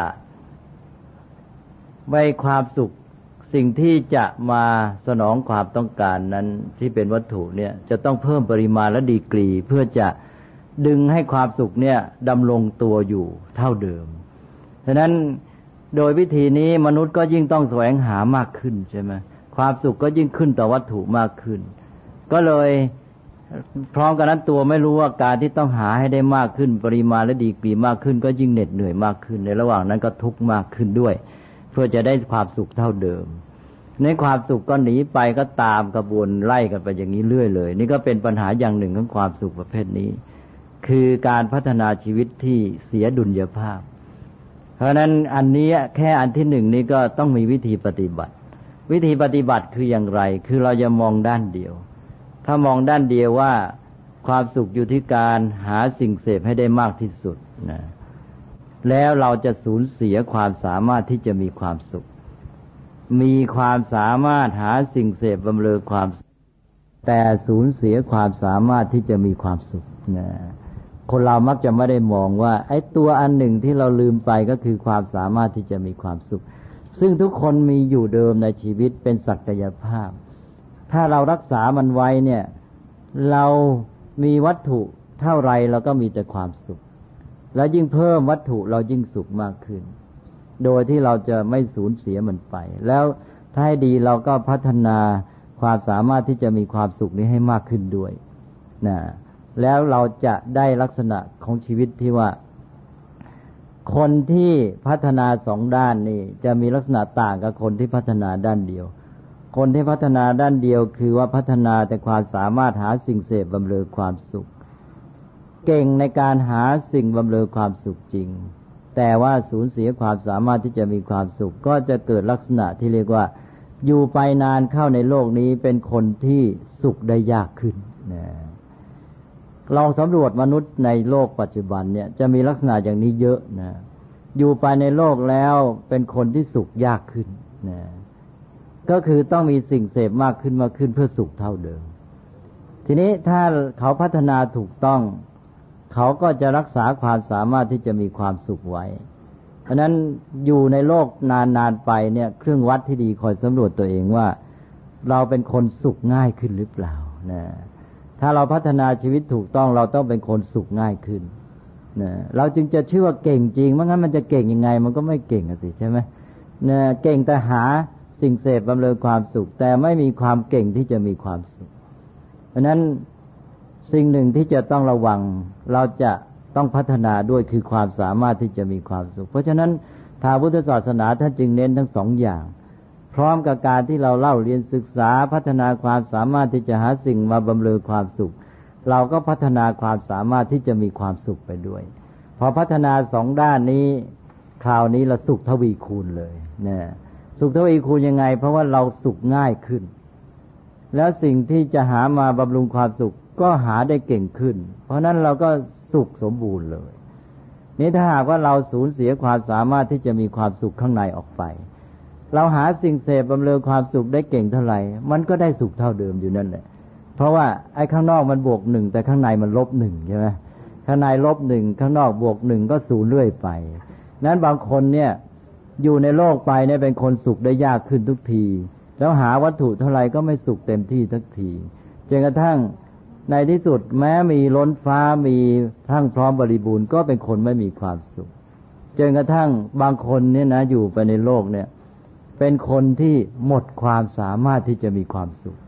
ไม่ความสุขสิ่งที่จะมาสนองความต้องการนั้นที่เป็นวัตถุเนี่ยจะต้องเพิ่มปริมาณและดีกรีเพื่อจะดึงให้ความสุขเนี่ยดำรงตัวอยู่เท่าเดิมฉะนั้นโดยวิธีนี้มนุษย์ก็ยิ่งต้องแสวงหามากขึ้นใช่ไหมความสุขก็ยิ่งขึ้นต่อวัตถุมากขึ้นก็เลยพร้อมกันนั้นตัวไม่รู้ว่าการที่ต้องหาให้ได้มากขึ้นปริมาณและดีกรีมากขึ้นก็ยิ่งเหน็ดเหนื่อยมากขึ้นในระหว่างนั้นก็ทุกข์มากขึ้นด้วยเพื่อจะได้ความสุขเท่าเดิมในความสุขก็หนีไปก็ตามกระบวนไล่กันไปอย่างนี้เรื่อยเลยนี่ก็เป็นปัญหาอย่างหนึ่งของความสุขประเภทนี้คือการพัฒนาชีวิตที่เสียดุลยภาพเพราะฉะนั้นอันนี้แค่อันที่หนึ่งนี้ก็ต้องมีวิธีปฏิบัติวิธีปฏิบัติคืออย่างไรคือเราจะมองด้านเดียวถ้ามองด้านเดียวว่าความสุขอยู่ที่การหาสิ่งเสพให้ได้มากที่สุดนะแล้วเราจะสูญเสียความสามารถที่จะมีความสุขมีความสามารถหาสิ่งเสพบำเรอความแต่สูญเสียความสามารถที่จะมีความสุขนะคนเรามักจะไม่ได้มองว่าไอ้ตัวอันหนึ่งที่เราลืมไปก็คือความสามารถที่จะมีความสุขซึ่งทุกคนมีอยู่เดิมในชีวิตเป็นศักยภาพถ้าเรารักษามันไว้เนี่ยเรามีวัตถุเท่าไรเราก็มีแต่ความสุขแล้วยิ่งเพิ่มวัตถุเรายิ่งสุขมากขึ้นโดยที่เราจะไม่สูญเสียมันไปแล้วถ้าให้ดีเราก็พัฒนาความสามารถที่จะมีความสุขนี้ให้มากขึ้นด้วยนะแล้วเราจะได้ลักษณะของชีวิตที่ว่าคนที่พัฒนาสองด้านนี่จะมีลักษณะต่างกับคนที่พัฒนาด้านเดียวคนที่พัฒนาด้านเดียวคือว่าพัฒนาแต่ความสามารถหาสิ่งเสพบำเรอความสุขเก่งในการหาสิ่งบำเรอความสุขจริงแต่ว่าสูญเสียความสามารถที่จะมีความสุขก็จะเกิดลักษณะที่เรียกว่าอยู่ไปนานเข้าในโลกนี้เป็นคนที่สุขได้ยากขึ้นนะลองสำรวจมนุษย์ในโลกปัจจุบันเนี่ยจะมีลักษณะอย่างนี้เยอะนะอยู่ไปในโลกแล้วเป็นคนที่สุขยากขึ้นนะก็คือต้องมีสิ่งเสพมากขึ้นเพื่อสุขเท่าเดิมทีนี้ถ้าเขาพัฒนาถูกต้องเขาก็จะรักษาความสามารถที่จะมีความสุขไว้เพราะนั้นอยู่ในโลกนานๆไปเนี่ยเครื่องวัดที่ดีคอยสำรวจตัวเองว่าเราเป็นคนสุขง่ายขึ้นหรือเปล่านะถ้าเราพัฒนาชีวิตถูกต้องเราต้องเป็นคนสุขง่ายขึ้นนะเราจึงจะชื่อว่าเก่งจริงไม่งั้นมันจะเก่งยังไงมันก็ไม่เก่งสิใช่ไหมนะเก่งแต่หาสิ่งเสพบำเรอความสุขแต่ไม่มีความเก่งที่จะมีความสุขเพราะนั้นสิ่งหนึ่งที่จะต้องระวังเราจะต้องพัฒนาด้วยคือความสามารถที่จะมีความสุขเพราะฉะนั้นทางพุทธศาสนาท่านจึงเน้นทั้งสองอย่างพร้อมกับการที่เราเล่าเรียนศึกษาพัฒนาความสามารถที่จะหาสิ่งมาบำเรอความสุขเราก็พัฒนาความสามารถที่จะมีความสุขไปด้วยพอพัฒนาสองด้านนี้คราวนี้เราสุขทวีคูณเลยนะสุขทวีคูณยังไงเพราะว่าเราสุขง่ายขึ้นแล้วสิ่งที่จะหามาบำรุงความสุขก็หาได้เก่งขึ้นเพราะนั้นเราก็สุขสมบูรณ์เลยนี่ถ้าหากว่าเราสูญเสียความสามารถที่จะมีความสุขข้างในออกไปเราหาสิ่งเสพบำเรอความสุขได้เก่งเท่าไหร่มันก็ได้สุขเท่าเดิมอยู่นั่นแหละเพราะว่าไอ้ข้างนอกมันบวกหนึ่งแต่ข้างในมันลบหนึ่งใช่ไหมข้างในลบหนึ่งข้างนอกบวกหนึ่งก็ศูนย์เรื่อยไปนั้นบางคนเนี่ยอยู่ในโลกไปเนี่ยเป็นคนสุขได้ยากขึ้นทุกทีแล้วหาวัตถุเท่าไหร่ก็ไม่สุขเต็มที่ทุกทีจนกระทั่งในที่สุดแม้มีล้นฟ้ามีทั้งพร้อมบริบูรณ์ก็เป็นคนไม่มีความสุขจนกระทั่งบางคนเนี่ยนะอยู่ไปในโลกเนี่ยเป็นคนที่หมดความสามารถที่จะมีความสุข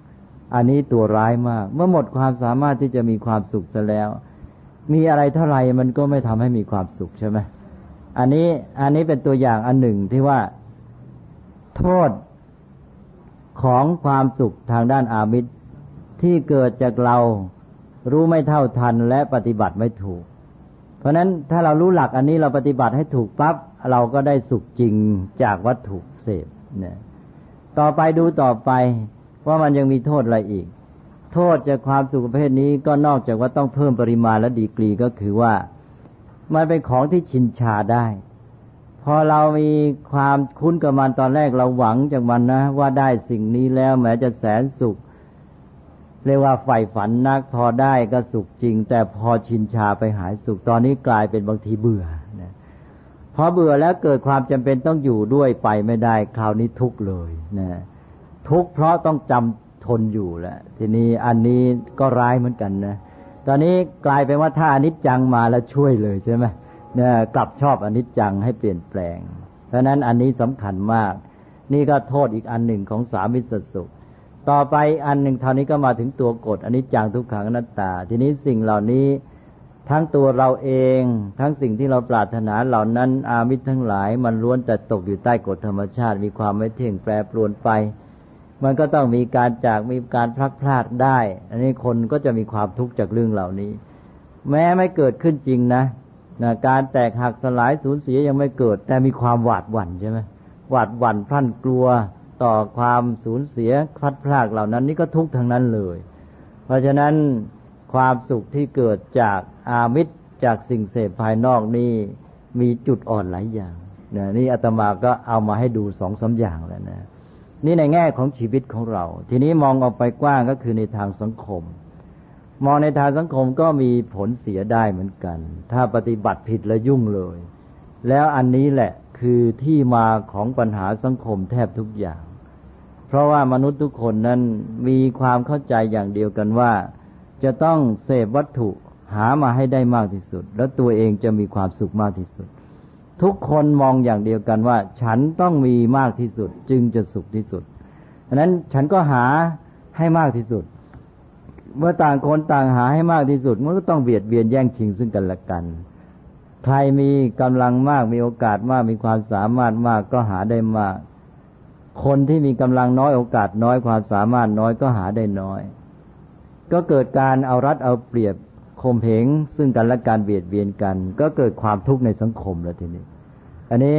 อันนี้ตัวร้ายมากเมื่อหมดความสามารถที่จะมีความสุขซะแล้วมีอะไรเท่าไหร่มันก็ไม่ทำให้มีความสุขใช่ไหมอันนี้เป็นตัวอย่างอันหนึ่งที่ว่าโทษของความสุขทางด้านอามิตรที่เกิดจากเรารู้ไม่เท่าทันและปฏิบัติไม่ถูกเพราะนั้นถ้าเรารู้หลักอันนี้เราปฏิบัติให้ถูกปั๊บเราก็ได้สุขจริงจากวัตถุเสพเนี่ยต่อไปดูต่อไปว่ามันยังมีโทษอะไรอีกโทษจากความสุขประเภทนี้ก็นอกจากว่าต้องเพิ่มปริมาณและดีกรีก็คือว่ามันเป็นของที่ชินชาได้พอเรามีความคุ้นกับมันตอนแรกเราหวังจากมันนะว่าได้สิ่งนี้แล้วแม้จะแสนสุขเรียกว่าใฝ่ฝันนักพอได้ก็สุขจริงแต่พอชินชาไปหายสุขตอนนี้กลายเป็นบางทีเบื่อนะพอเบื่อแล้วเกิดความจำเป็นต้องอยู่ด้วยไปไม่ได้คราวนี้ทุกข์เลยนะทุกข์เพราะต้องจำทนอยู่แหละทีนี้อันนี้ก็ร้ายเหมือนกันนะตอนนี้กลายเป็นว่าถ้าอนิจจังมาแล้วช่วยเลยใช่ไหมเนี่ยกลับชอบอนิจจังให้เปลี่ยนแปลงเพราะนั้นอันนี้สำคัญมากนี่ก็โทษอีกอันหนึ่งของสามิสสุขต่อไปอันหนึ่งเท่านี้ก็มาถึงตัวกฎอนิจจังทุกขังอนัตตาทีนี้สิ่งเหล่านี้ทั้งตัวเราเองทั้งสิ่งที่เราปรารถนาเหล่านั้นอามิตรทั้งหลายมันล้วนแต่ตกอยู่ใต้กฎธรรมชาติมีความไม่เที่ยงแปรปรวนไปมันก็ต้องมีการจากมีการพลัดพรากได้อันนี้คนก็จะมีความทุกข์จากเรื่องเหล่านี้แม้ไม่เกิดขึ้นจริงนะการแตกหักสลายสูญเสียยังไม่เกิดแต่มีความหวาดหวั่นใช่ไหมหวาดหวั่นพรั่นกลัวต่อความสูญเสียพลัดพรากเหล่านั้นนี่ก็ทุกข์ทั้งนั้นเลยเพราะฉะนั้นความสุขที่เกิดจากอามิตรจากสิ่งเสพภายนอกนี่มีจุดอ่อนหลายอย่างนี่อาตมาก็เอามาให้ดู 2-3 อย่างแล้วนะนี่ในแง่ของชีวิตของเราทีนี้มองออกไปกว้างก็คือในทางสังคมมองในทางสังคมก็มีผลเสียได้เหมือนกันถ้าปฏิบัติผิดแล้วยุ่งเลยแล้วอันนี้แหละคือที่มาของปัญหาสังคมแทบทุกอย่างเพราะว่ามนุษย์ทุกคนนั้นมีความเข้าใจอย่างเดียวกันว่าจะต้องเสพวัตถุหามาให้ได้มากที่สุดแล้วตัวเองจะมีความสุขมากที่สุดทุกคนมองอย่างเดียวกันว่าฉันต้องมีมากที่สุดจึงจะสุขที่สุดฉะนั้นฉันก็หาให้มากที่สุดเมื่อต่างคนต่างหาให้มากที่สุดมันก็ต้องเบียดเบียนแย่งชิงซึ่งกันและกันใครมีกำลังมากมีโอกาสมากมีความสามารถมากก็หาได้มากคนที่มีกำลังน้อยโอกาสน้อยความสามารถน้อยก็หาได้น้อยก็เกิดการเอารัดเอาเปรียบข่มเหงซึ่งกันและการเบียดเบียนกันก็เกิดความทุกข์ในสังคมแล้วทีนี้อันนี้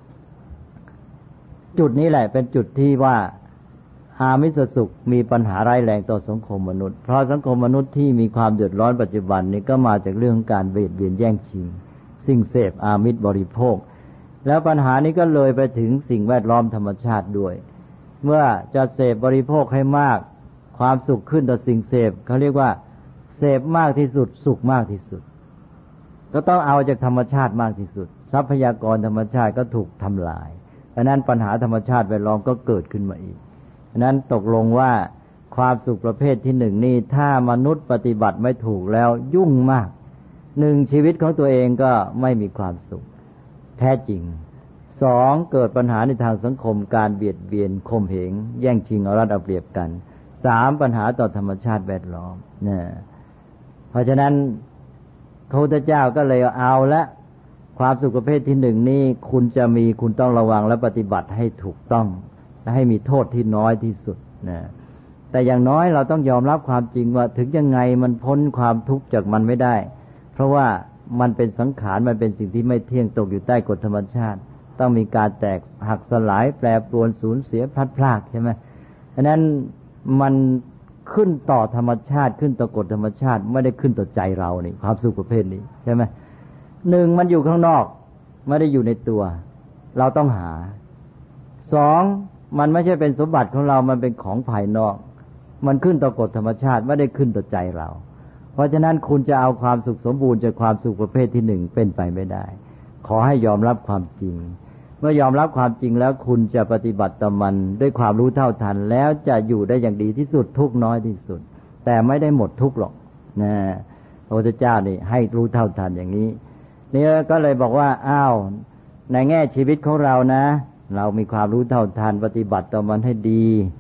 จุดนี้แหละเป็นจุดที่ว่าอามิสสุขมีปัญหาร้ายแรงต่อสังคมมนุษย์เพราะสังคมมนุษย์ที่มีความเดือดร้อนปัจจุบันนี้ก็มาจากเรื่องการเบียดเบียนแย่งชิงสิ่งเสพอามิสบริโภคแล้วปัญหานี้ก็เลยไปถึงสิ่งแวดล้อมธรรมชาติด้วยเมื่อจะเสพบริโภคให้มากความสุขขึ้นต่อสิ่งเสพเขาเรียกว่าเสพมากที่สุดสุขมากที่สุดก็ต้องเอาจากธรรมชาติมากที่สุดทรัพยากรธรรมชาติก็ถูกทำลายเพราะนั้นปัญหาธรรมชาติแวดล้อมก็เกิดขึ้นมาอีกเพราะนั้นตกลงว่าความสุขประเภทที่หนึ่งนี่ถ้ามนุษย์ปฏิบัติไม่ถูกแล้วยุ่งมากหนึ่งชีวิตของตัวเองก็ไม่มีความสุขแท้จริงสองเกิดปัญหาในทางสังคมการเบียดเบียนข่มเหงแย่งชิงเอารัดเอาเปรียบกันสามปัญหาต่อธรรมชาติแวดล้อมเนี่ยเพราะฉะนั้นพระพุทธเจ้าก็เลยเอาละความสุขประเภทที่หนึ่งนี่คุณจะมีคุณต้องระวังและปฏิบัติให้ถูกต้องและให้มีโทษที่น้อยที่สุดนะแต่อย่างน้อยเราต้องยอมรับความจริงว่าถึงยังไงมันพ้นความทุกข์จากมันไม่ได้เพราะว่ามันเป็นสังขารมันเป็นสิ่งที่ไม่เที่ยงตกอยู่ใต้กฎธรรมชาติต้องมีการแตกหักสลายแปรปรวนสูญเสียพลัดพรากใช่ไหมฉะนั้นมันขึ้นต่อธรรมชาติขึ้นต่อกฎธรรมชาติไม่ได้ขึ้นต่อใจเรานี่ความสุขประเภทนี้ใช่ไหมหนึ่งมันอยู่ข้างนอกไม่ได้อยู่ในตัวเราต้องหาสองมันไม่ใช่เป็นสมบัติของเรามันเป็นของภายนอกมันขึ้นต่อกฎธรรมชาติไม่ได้ขึ้นต่อใจเราเพราะฉะนั้นคุณจะเอาความสุขสมบูรณ์จากความสุขประเภทที่หนึ่งเป็นไปไม่ได้ขอให้ยอมรับความจริงเมื่อยอมรับความจริงแล้วคุณจะปฏิบัติต่อมันด้วยความรู้เท่าทันแล้วจะอยู่ได้อย่างดีที่สุดทุกน้อยที่สุดแต่ไม่ได้หมดทุกหรอกนะพระพุทธเจ้านี่ให้รู้เท่าทันอย่างนี้นี่ก็เลยบอกว่าอ้าวในแง่ชีวิตของเรานะเรามีความรู้เท่าทันปฏิบัติต่อมันให้ดี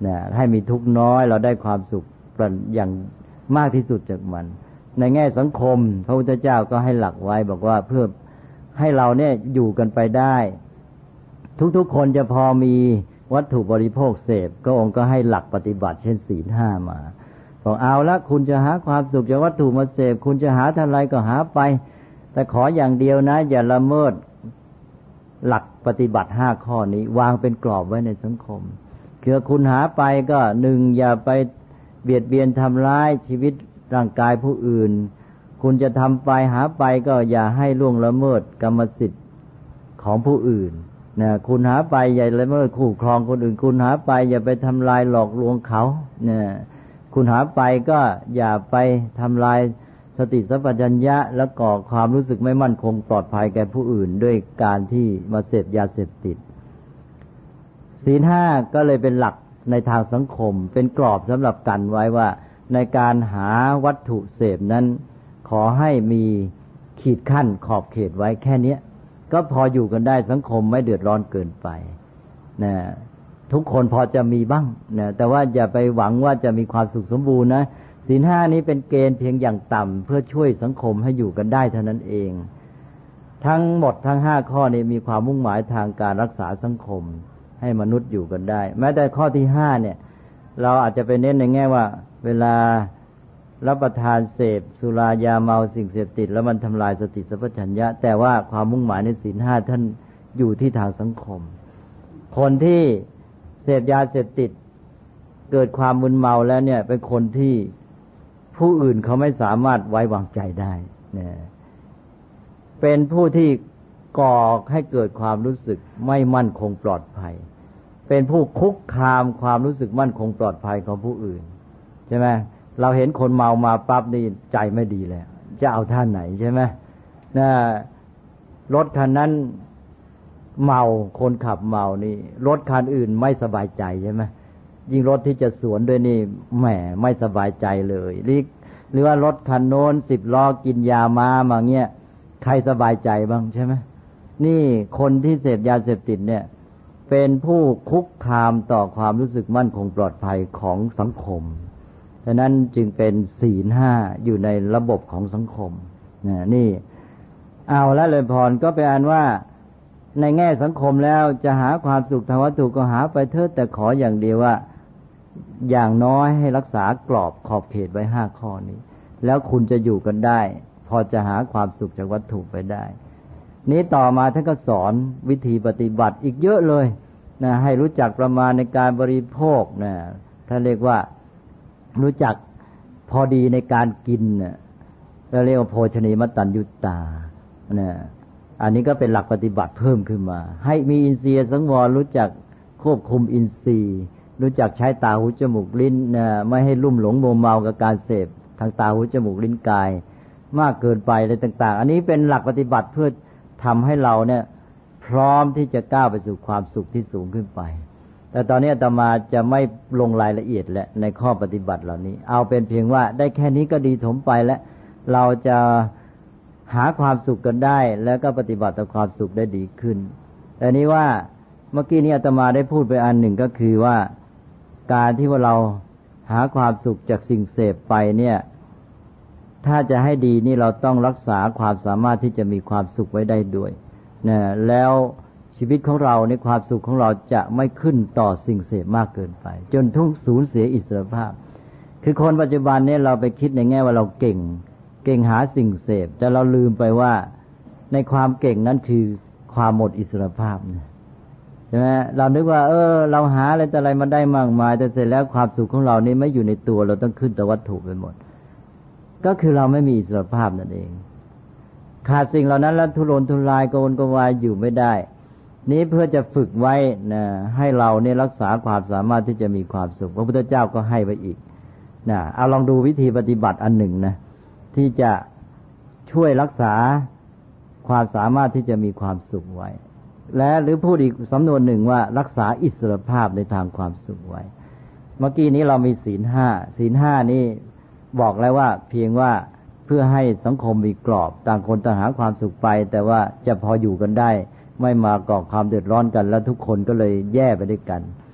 นะให้มีทุกข์น้อยเราได้ความสุขอย่างมากที่สุดจากมันในแง่สังคมพระพุทธเจ้าก็ให้หลักไว้บอกว่าเพื่อให้เราเนี่ยอยู่กันไปได้ทุกๆคนจะพอมีวัตถุบริโภคเสพก็องค์ก็ให้หลักปฏิบัติเช่นศีลห้ามาบอกเอาละคุณจะหาความสุขจากวัตถุมาเสพคุณจะหาเท่าไรก็หาไปแต่ขออย่างเดียวนะอย่าละเมิดหลักปฏิบัติ5ข้อนี้วางเป็นกรอบไว้ในสังคมคือคุณหาไปก็1อย่าไปเบียดเบียนทำร้ายชีวิตร่างกายผู้อื่นคุณจะทำไปหาไปก็อย่าให้ล่วงละเมิดกรรมสิทธิ์ของผู้อื่นนะคุณหาไปอย่าละเมิดคู่ครองคนอื่นคุณหาไปอย่าไปทำลายหลอกลวงเขานะคุณหาไปก็อย่าไปทำลายสติสัมปชัญญะและก่อความรู้สึกไม่มั่นคงปลอดภัยแก่ผู้อื่นด้วยการที่มาเสพยาเสพติดศีลห้าก็เลยเป็นหลักในทางสังคมเป็นกรอบสำหรับกันไว้ว่าในการหาวัตถุเสพนั้นขอให้มีขีดขั้นขอบเขตไว้แค่นี้ก็พออยู่กันได้สังคมไม่เดือดร้อนเกินไปนะทุกคนพอจะมีบ้างนะแต่ว่าอย่าไปหวังว่าจะมีความสุขสมบูรณ์นะศีลห้านี้เป็นเกณฑ์เพียงอย่างต่ำเพื่อช่วยสังคมให้อยู่กันได้เท่านั้นเองทั้งหมดทั้ง5ข้อนี้มีความมุ่งหมายทางการรักษาสังคมให้มนุษย์อยู่กันได้แม้แต่ข้อที่5เนี่ยเราอาจจะไปเน้นในแง่ว่าเวลารับประทานเสพสุรายาเมาสิ่งเสพติดแล้วมันทำลายสติสัมปชัญญะแต่ว่าความมุ่งหมายในศีลห้าท่านอยู่ที่ทางสังคมคนที่เสพยาเสพติดเกิดความมึนเมาแล้วเนี่ยเป็นคนที่ผู้อื่นเขาไม่สามารถไว้วางใจได้นะเป็นผู้ที่ก่อให้เกิดความรู้สึกไม่มั่นคงปลอดภัยเป็นผู้คุกคามความรู้สึกมั่นคงปลอดภัยของผู้อื่นใช่ไหมเราเห็นคนเมามาปั๊บนี่ใจไม่ดีแล้วจะเอาท่าไหนใช่ไหมนะรถคันนั้นเมาคนขับเมานี่รถคันอื่นไม่สบายใจใช่ไหมยิ่งรถที่จะสวนด้วยนี่แหมไม่สบายใจเลยหรือว่ารถคันโน้น10 ล้อกินยามาเงี้ยใครสบายใจบ้างใช่ไหมนี่คนที่เสพยาเสพติดเนี่ยเป็นผู้คุกคามต่อความรู้สึกมั่นคงปลอดภัยของสังคมฉะนั้นจึงเป็นศีลห้าอยู่ในระบบของสังคมนี่เอาละเลยพรก็เป็นอันว่าในแง่สังคมแล้วจะหาความสุขทางวัตถุก็หาไปเถิดแต่ขออย่างเดียวว่าอย่างน้อยให้รักษากรอบขอบเขตไว้5ข้อนี้แล้วคุณจะอยู่กันได้พอจะหาความสุขจากวัตถุไปได้นี้ต่อมาท่านก็สอนวิธีปฏิบัติอีกเยอะเลยนะให้รู้จักประมาณในการบริโภคนะท่านเรียกว่ารู้จักพอดีในการกินนะเราเรียกว่าโภชนีมตัญญูตานะอันนี้ก็เป็นหลักปฏิบัติเพิ่มขึ้นมาให้มีอินทรีย์สังวรรู้จักควบคุมอินทรีย์รู้จักใช้ตาหูจมูกลิ้นนะไม่ให้ลุ่มหลงมัวเมากับการเสพทางตาหูจมูกลิ้นกายมากเกินไปอะไรต่างๆอันนี้เป็นหลักปฏิบัติเพื่อทำให้เราเนี่ยพร้อมที่จะก้าวไปสู่ความสุขที่สูงขึ้นไปแต่ตอนนี้อาตมาจะไม่ลงรายละเอียดและในข้อปฏิบัติเหล่านี้เอาเป็นเพียงว่าได้แค่นี้ก็ดีถมไปแล้วเราจะหาความสุขกันได้แล้วก็ปฏิบัติต่อความสุขได้ดีขึ้นแต่นี้ว่าเมื่อกี้นี้อาตมาได้พูดไปอันหนึ่งก็คือว่าการที่ว่าเราหาความสุขจากสิ่งเสพไปเนี่ยถ้าจะให้ดีนี่เราต้องรักษาความสามารถที่จะมีความสุขไว้ได้ด้วยนะแล้วชีวิตของเราในความสุขของเราจะไม่ขึ้นต่อสิ่งเสพมากเกินไปจนทุกสูญเสียอิสรภาพคือคนปัจจุบันนี้เราไปคิดในแง่ว่าเราเก่งหาสิ่งเสพแต่เราลืมไปว่าในความเก่งนั้นคือความหมดอิสรภาพใช่ไหมเรานึกว่าเราหาอะไรแต่อะไรมาได้มากมายแต่เสร็จแล้วความสุขของเรานี่ไม่อยู่ในตัวเราต้องขึ้นแต่วัตถุไปหมดก็คือเราไม่มีอิสรภาพนั่นเองขาดสิ่งเหล่านั้นแล้วทุรนทุรายกระวนกระวายอยู่ไม่ได้นี้เพื่อจะฝึกไว้นะให้เราเนี่ยรักษาความสามารถที่จะมีความสุขพระพุทธเจ้าก็ให้ไว้อีกนะเอาลองดูวิธีปฏิบัติอันหนึ่งนะที่จะช่วยรักษาความสามารถที่จะมีความสุขไว้และหรือพูดอีกสำนวนหนึ่งว่ารักษาอิสรภาพในทางความสุขไว้เมื่อกี้นี้เรามีศีลห้านี้บอกแล้วว่าเพียงว่าเพื่อให้สังคมมีกรอบต่างคนต่างหาความสุขไปแต่ว่าจะพออยู่กันได้ไม่มาก่อความเดือดร้อนกันแล้วทุกคนก็เลยแย่ไปด้วยกัน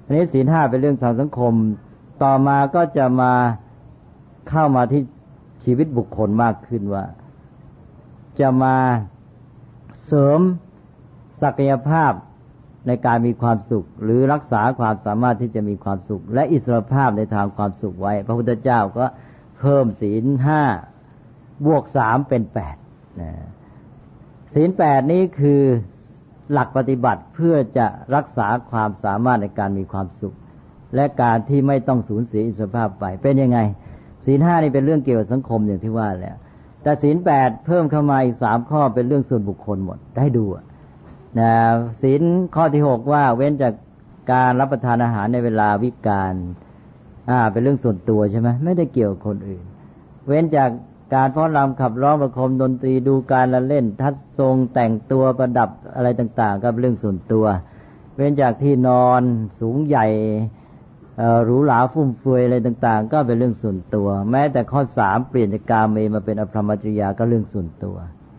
อันนี้ศีลห้าเป็นเรื่องสังคมต่อมาก็จะมาเข้ามาที่ชีวิตบุคคลมากขึ้นว่าจะมาเสริมศักยภาพในการมีความสุขหรือรักษาความสามารถที่จะมีความสุขและอิสรภาพในทางความสุขไว้พระพุทธเจ้าก็เพิ่มศีลห้าบวกสามเป็นแปดศีลแปดนี้คือหลักปฏิบัติเพื่อจะรักษาความสามารถในการมีความสุขและการที่ไม่ต้องสูญเสียอิสรภาพไปเป็นยังไงศีลห้านี่เป็นเรื่องเกี่ยวกับสังคมอย่างที่ว่าแล้วแต่ศีลแปดเพิ่มเข้ามาอีก3ข้อเป็นเรื่องส่วนบุคคลหมดได้ดูศีลข้อที่6ว่าเว้นจากการรับประทานอาหารในเวลาวิกาลเป็นเรื่องส่วนตัวใช่ไหมไม่ได้เกี่ยวกับคนอื่นเว้นจากการฟ้อนรำขับร้องประโคมดนตรีดูการละเล่นทัดทรงแต่งตัวประดับอะไรต่างๆก็เป็นเรื่องส่วนตัวเว้นจากที่นอนสูงใหญ่หรูหราฟุ่มเฟือยอะไรต่างๆก็เป็นเรื่องส่วนตัวแม้แต่ข้อ3เปลี่ยนจากกาเมมาเป็นอภรรมจริยาก็เรื่องส่วนตัว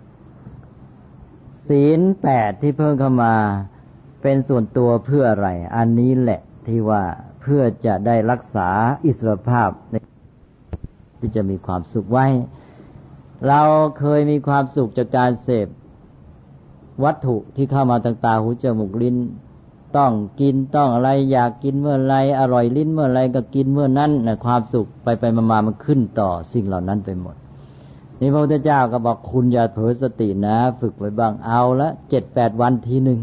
ศีล8ที่เพิ่มเข้ามาเป็นส่วนตัวเพื่ออะไรอันนี้แหละที่ว่าเพื่อจะได้รักษาอิสรภาพที่จะมีความสุขไว้เราเคยมีความสุขจากการเสพวัตถุที่เข้ามาทางตาหูจมูกลิ้นต้องกินต้องอะไรอยากกินเมื่อไรอร่อยลิ้นเมื่อไรก็กินเมื่อนั้นความสุขไปมามันขึ้นต่อสิ่งเหล่านั้นไปหมดนี่พระพุทธเจ้าก็บอกคุณอย่าเผลอสตินะฝึกไว้บ้างเอาละ 7-8 วันทีนึง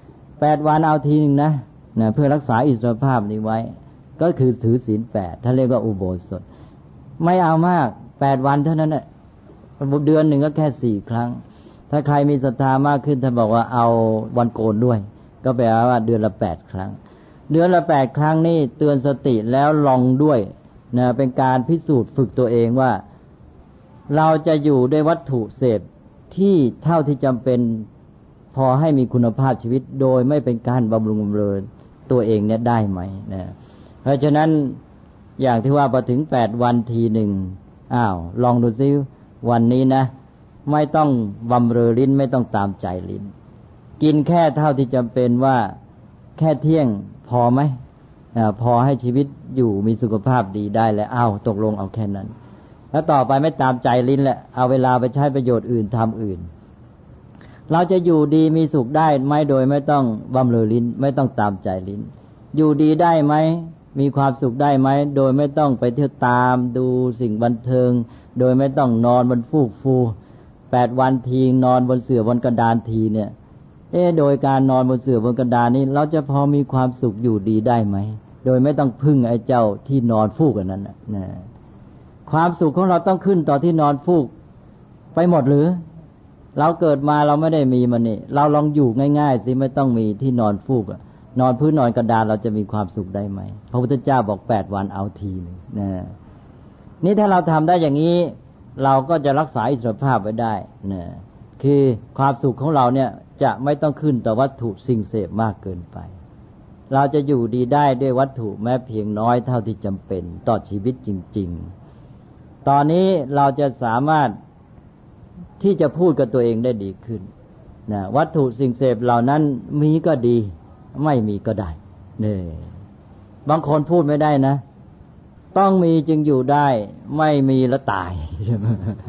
8วันเอาทีนึงนะเพื่อรักษาอิสรภาพนี้ไว้ก็คือถือศีล8ท่านเรียกว่าอุโบสถไม่เอามาก8วันเท่านั้นน่ะเดือนหนึ่งก็แค่4ครั้งถ้าใครมีศรัทธามากขึ้นท่านบอกว่าเอาวันโกนด้วยก็แปลว่าเดือนละ8ครั้งเดือนละ8ครั้งนี่เตือนสติแล้วลองด้วยเป็นการพิสูจน์ฝึกตัวเองว่าเราจะอยู่ด้วยวัตถุเสพที่เท่าที่จำเป็นพอให้มีคุณภาพชีวิตโดยไม่เป็นการบำรุงบำเรอตัวเองเนี่ยได้ไหมเพราะฉะนั้นอย่างที่ว่าพอถึง8วันทีหนึ่งลองดูซิวันนี้นะไม่ต้องบำเรอลิ้นไม่ต้องตามใจลิ้นกินแค่เท่าที่จำเป็นว่าแค่เที่ยงพอไหมพอให้ชีวิตอยู่มีสุขภาพดีได้แล้วตกลงเอาแค่นั้นแล้วต่อไปไม่ตามใจลิ้นแหละเอาเวลาไปใช้ประโยชน์อื่นทำอื่นเราจะอยู่ดีมีสุขได้ไหมโดยไม่ต้องบำเรอลิ้นไม่ต้องตามใจลิ้นอยู่ดีได้ไหมมีความสุขได้ไหมโดยไม่ต้องไปเที่ยวตามดูสิ่งบันเทิงโดยไม่ต้องนอนบนฟูกฟู8วันทีนอนบนเสื่อบนกระดานทีเนี่ยโดยการนอนบนเสื่อบนกระดานนี้เราจะพอมีความสุขอยู่ดีได้ไหมโดยไม่ต้องพึ่งไอ้เจ้าที่นอนฟูกอันนั้นนะความสุขของเราต้องขึ้นต่อที่นอนฟูกไปหมดหรือเราเกิดมาเราไม่ได้มีมันนี่เราลองอยู่ง่ายๆสิไม่ต้องมีที่นอนฟูกนอนพื้นนอนกระดานเราจะมีความสุขได้ไหมพระพุทธเจ้าบอก8วันเอาทีนึงนี่ถ้าเราทำได้อย่างนี้เราก็จะรักษาอิสรภาพไว้ได้คือความสุขของเราเนี่ยจะไม่ต้องขึ้นต่อวัตถุสิ่งเสพมากเกินไปเราจะอยู่ดีได้ด้วยวัตถุแม้เพียงน้อยเท่าที่จำเป็นต่อชีวิตจริงๆตอนนี้เราจะสามารถที่จะพูดกับตัวเองได้ดีขึ้นวัตถุสิ่งเสพเหล่านั้นมีก็ดีไม่มีก็ได้บางคนพูดไม่ได้นะต้องมีจึงอยู่ได้ไม่มีแล้วตายใช่ไหม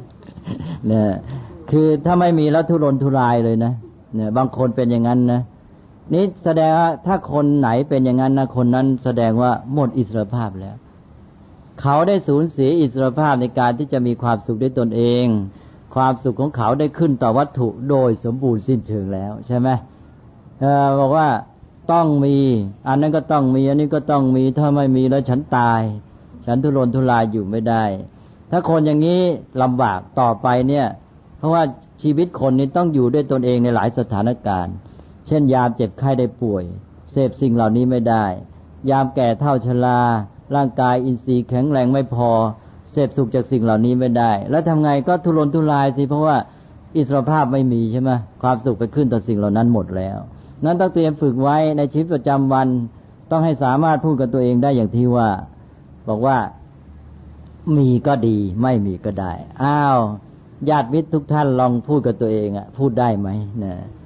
คือถ้าไม่มีแล้วทุรนทุรายเลยนะบางคนเป็นอย่างนั้นนะนี่แสดงว่าถ้าคนไหนเป็นอย่างนั้นนะคนนั้นแสดงว่าหมดอิสรภาพแล้วเขาได้สูญเสียอิสรภาพในการที่จะมีความสุขด้วยตนเองความสุขของเขาได้ขึ้นต่อวัตถุโดยสมบูรณ์สิ้นเชิงแล้วใช่ไหมบอกว่าต้องมีอันนั้นก็ต้องมีอันนี้ก็ต้องมีถ้าไม่มีแล้วฉันตายฉันทุรนทุรายอยู่ไม่ได้ถ้าคนอย่างนี้ลำบากต่อไปเนี่ยเพราะว่าชีวิตคนนี้ต้องอยู่ด้วยตนเองในหลายสถานการณ์เช่นยามเจ็บไข้ได้ป่วยเสพสิ่งเหล่านี้ไม่ได้ยามแก่เฒ่าชราร่างกายอินทรีย์แข็งแรงไม่พอเสพสุขจากสิ่งเหล่านี้ไม่ได้แล้วทำไงก็ทุรนทุรายสิเพราะว่าอิสรภาพไม่มีใช่ไหมความสุขไปขึ้นต่อสิ่งเหล่านั้นหมดแล้วนั้นต้องเตรียมฝึกไว้ในชีวิตประจำวันต้องให้สามารถพูดกับตัวเองได้อย่างที่ว่าบอกว่ามีก็ดีไม่มีก็ได้ญาติมิตรทุกท่านลองพูดกับตัวเองพูดได้ไหม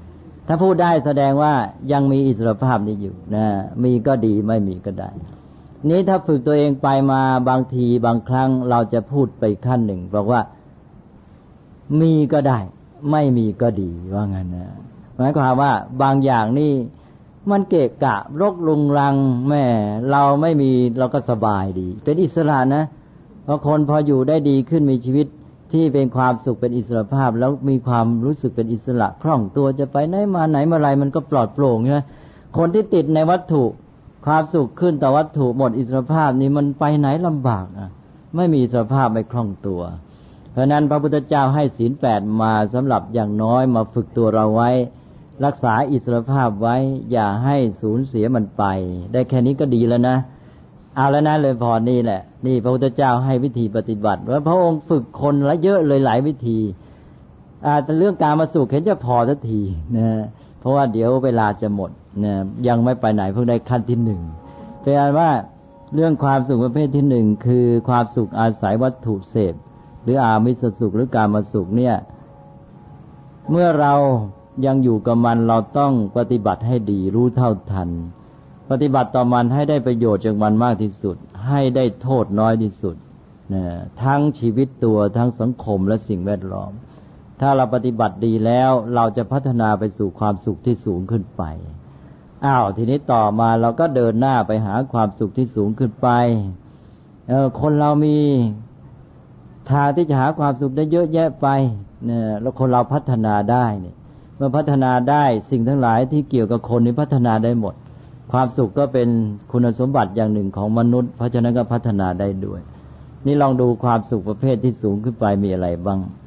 ถ้าพูดได้แสดงว่ายังมีอิสรภาพนี้อยู่นะมีก็ดีไม่มีก็ได้นี้ถ้าฝึกตัวเองไปมาบางทีบางครั้งเราจะพูดไปขั้นหนึ่งบอกว่ามีก็ได้ไม่มีก็ดีว่างั้นนะหมายความว่าบางอย่างนี่มันเกะกะรกรุงรังแม่เราไม่มีเราก็สบายดีเป็นอิสระนะเพราะคนพออยู่ได้ดีขึ้นมีชีวิตที่เป็นความสุขเป็นอิสรภาพแล้วมีความรู้สึกเป็นอิสระคล่องตัวจะไปไหนมาไหนเมื่อไรมันก็ปลอดโปร่งใช่ไหมคนที่ติดในวัตถุความสุขขึ้นต่อวัตถุหมดอิสรภาพนี่มันไปไหนลำบากอ่ะไม่มีอิสรภาพไม่คล่องตัวเพราะนั้นพระพุทธเจ้าให้ศีล 8มาสำหรับอย่างน้อยมาฝึกตัวเราไว้รักษาอิสรภาพไว้อย่าให้สูญเสียมันไปได้แค่นี้ก็ดีแล้วนะเอาแล้วนะเลยพอนี่แหละนี่พระพุทธเจ้าให้วิธีปฏิบัติว่าพระองค์ฝึกคนละเยอะเลยหลายวิธีแต่เรื่องการมาสุขเห็นจะพอสักทีนะเพราะว่าเดี๋ยวเวลาจะหมดนะยังไม่ไปไหนเพิ่งได้ขั้นที่หนึ่งแปลว่าเรื่องความสุขประเภทที่หนึ่งคือความสุขอาศัยวัตถุเสพหรืออามิสสุขหรือการมาสุขเนี่ยเมื่อเรายังอยู่กับมันเราต้องปฏิบัติให้ดีรู้เท่าทันปฏิบัติต่อมันให้ได้ประโยชน์จากมันมากที่สุดให้ได้โทษน้อยที่สุดนะทั้งชีวิตตัวทั้งสังคมและสิ่งแวดล้อมถ้าเราปฏิบัติดีแล้วเราจะพัฒนาไปสู่ความสุขที่สูงขึ้นไปทีนี้ต่อมาเราก็เดินหน้าไปหาความสุขที่สูงขึ้นไปคนเรามีทางที่จะหาความสุขได้เยอะแยะไปเนี่ยแล้วคนเราพัฒนาได้เนี่ยเมื่อพัฒนาได้สิ่งทั้งหลายที่เกี่ยวกับคนนี้พัฒนาได้หมดความสุขก็เป็นคุณสมบัติอย่างหนึ่งของมนุษย์เพราะฉะนั้นก็พัฒนาได้ด้วยนี่ลองดูความสุขประเภทที่สูงขึ้นไปมีอะไรบ้าง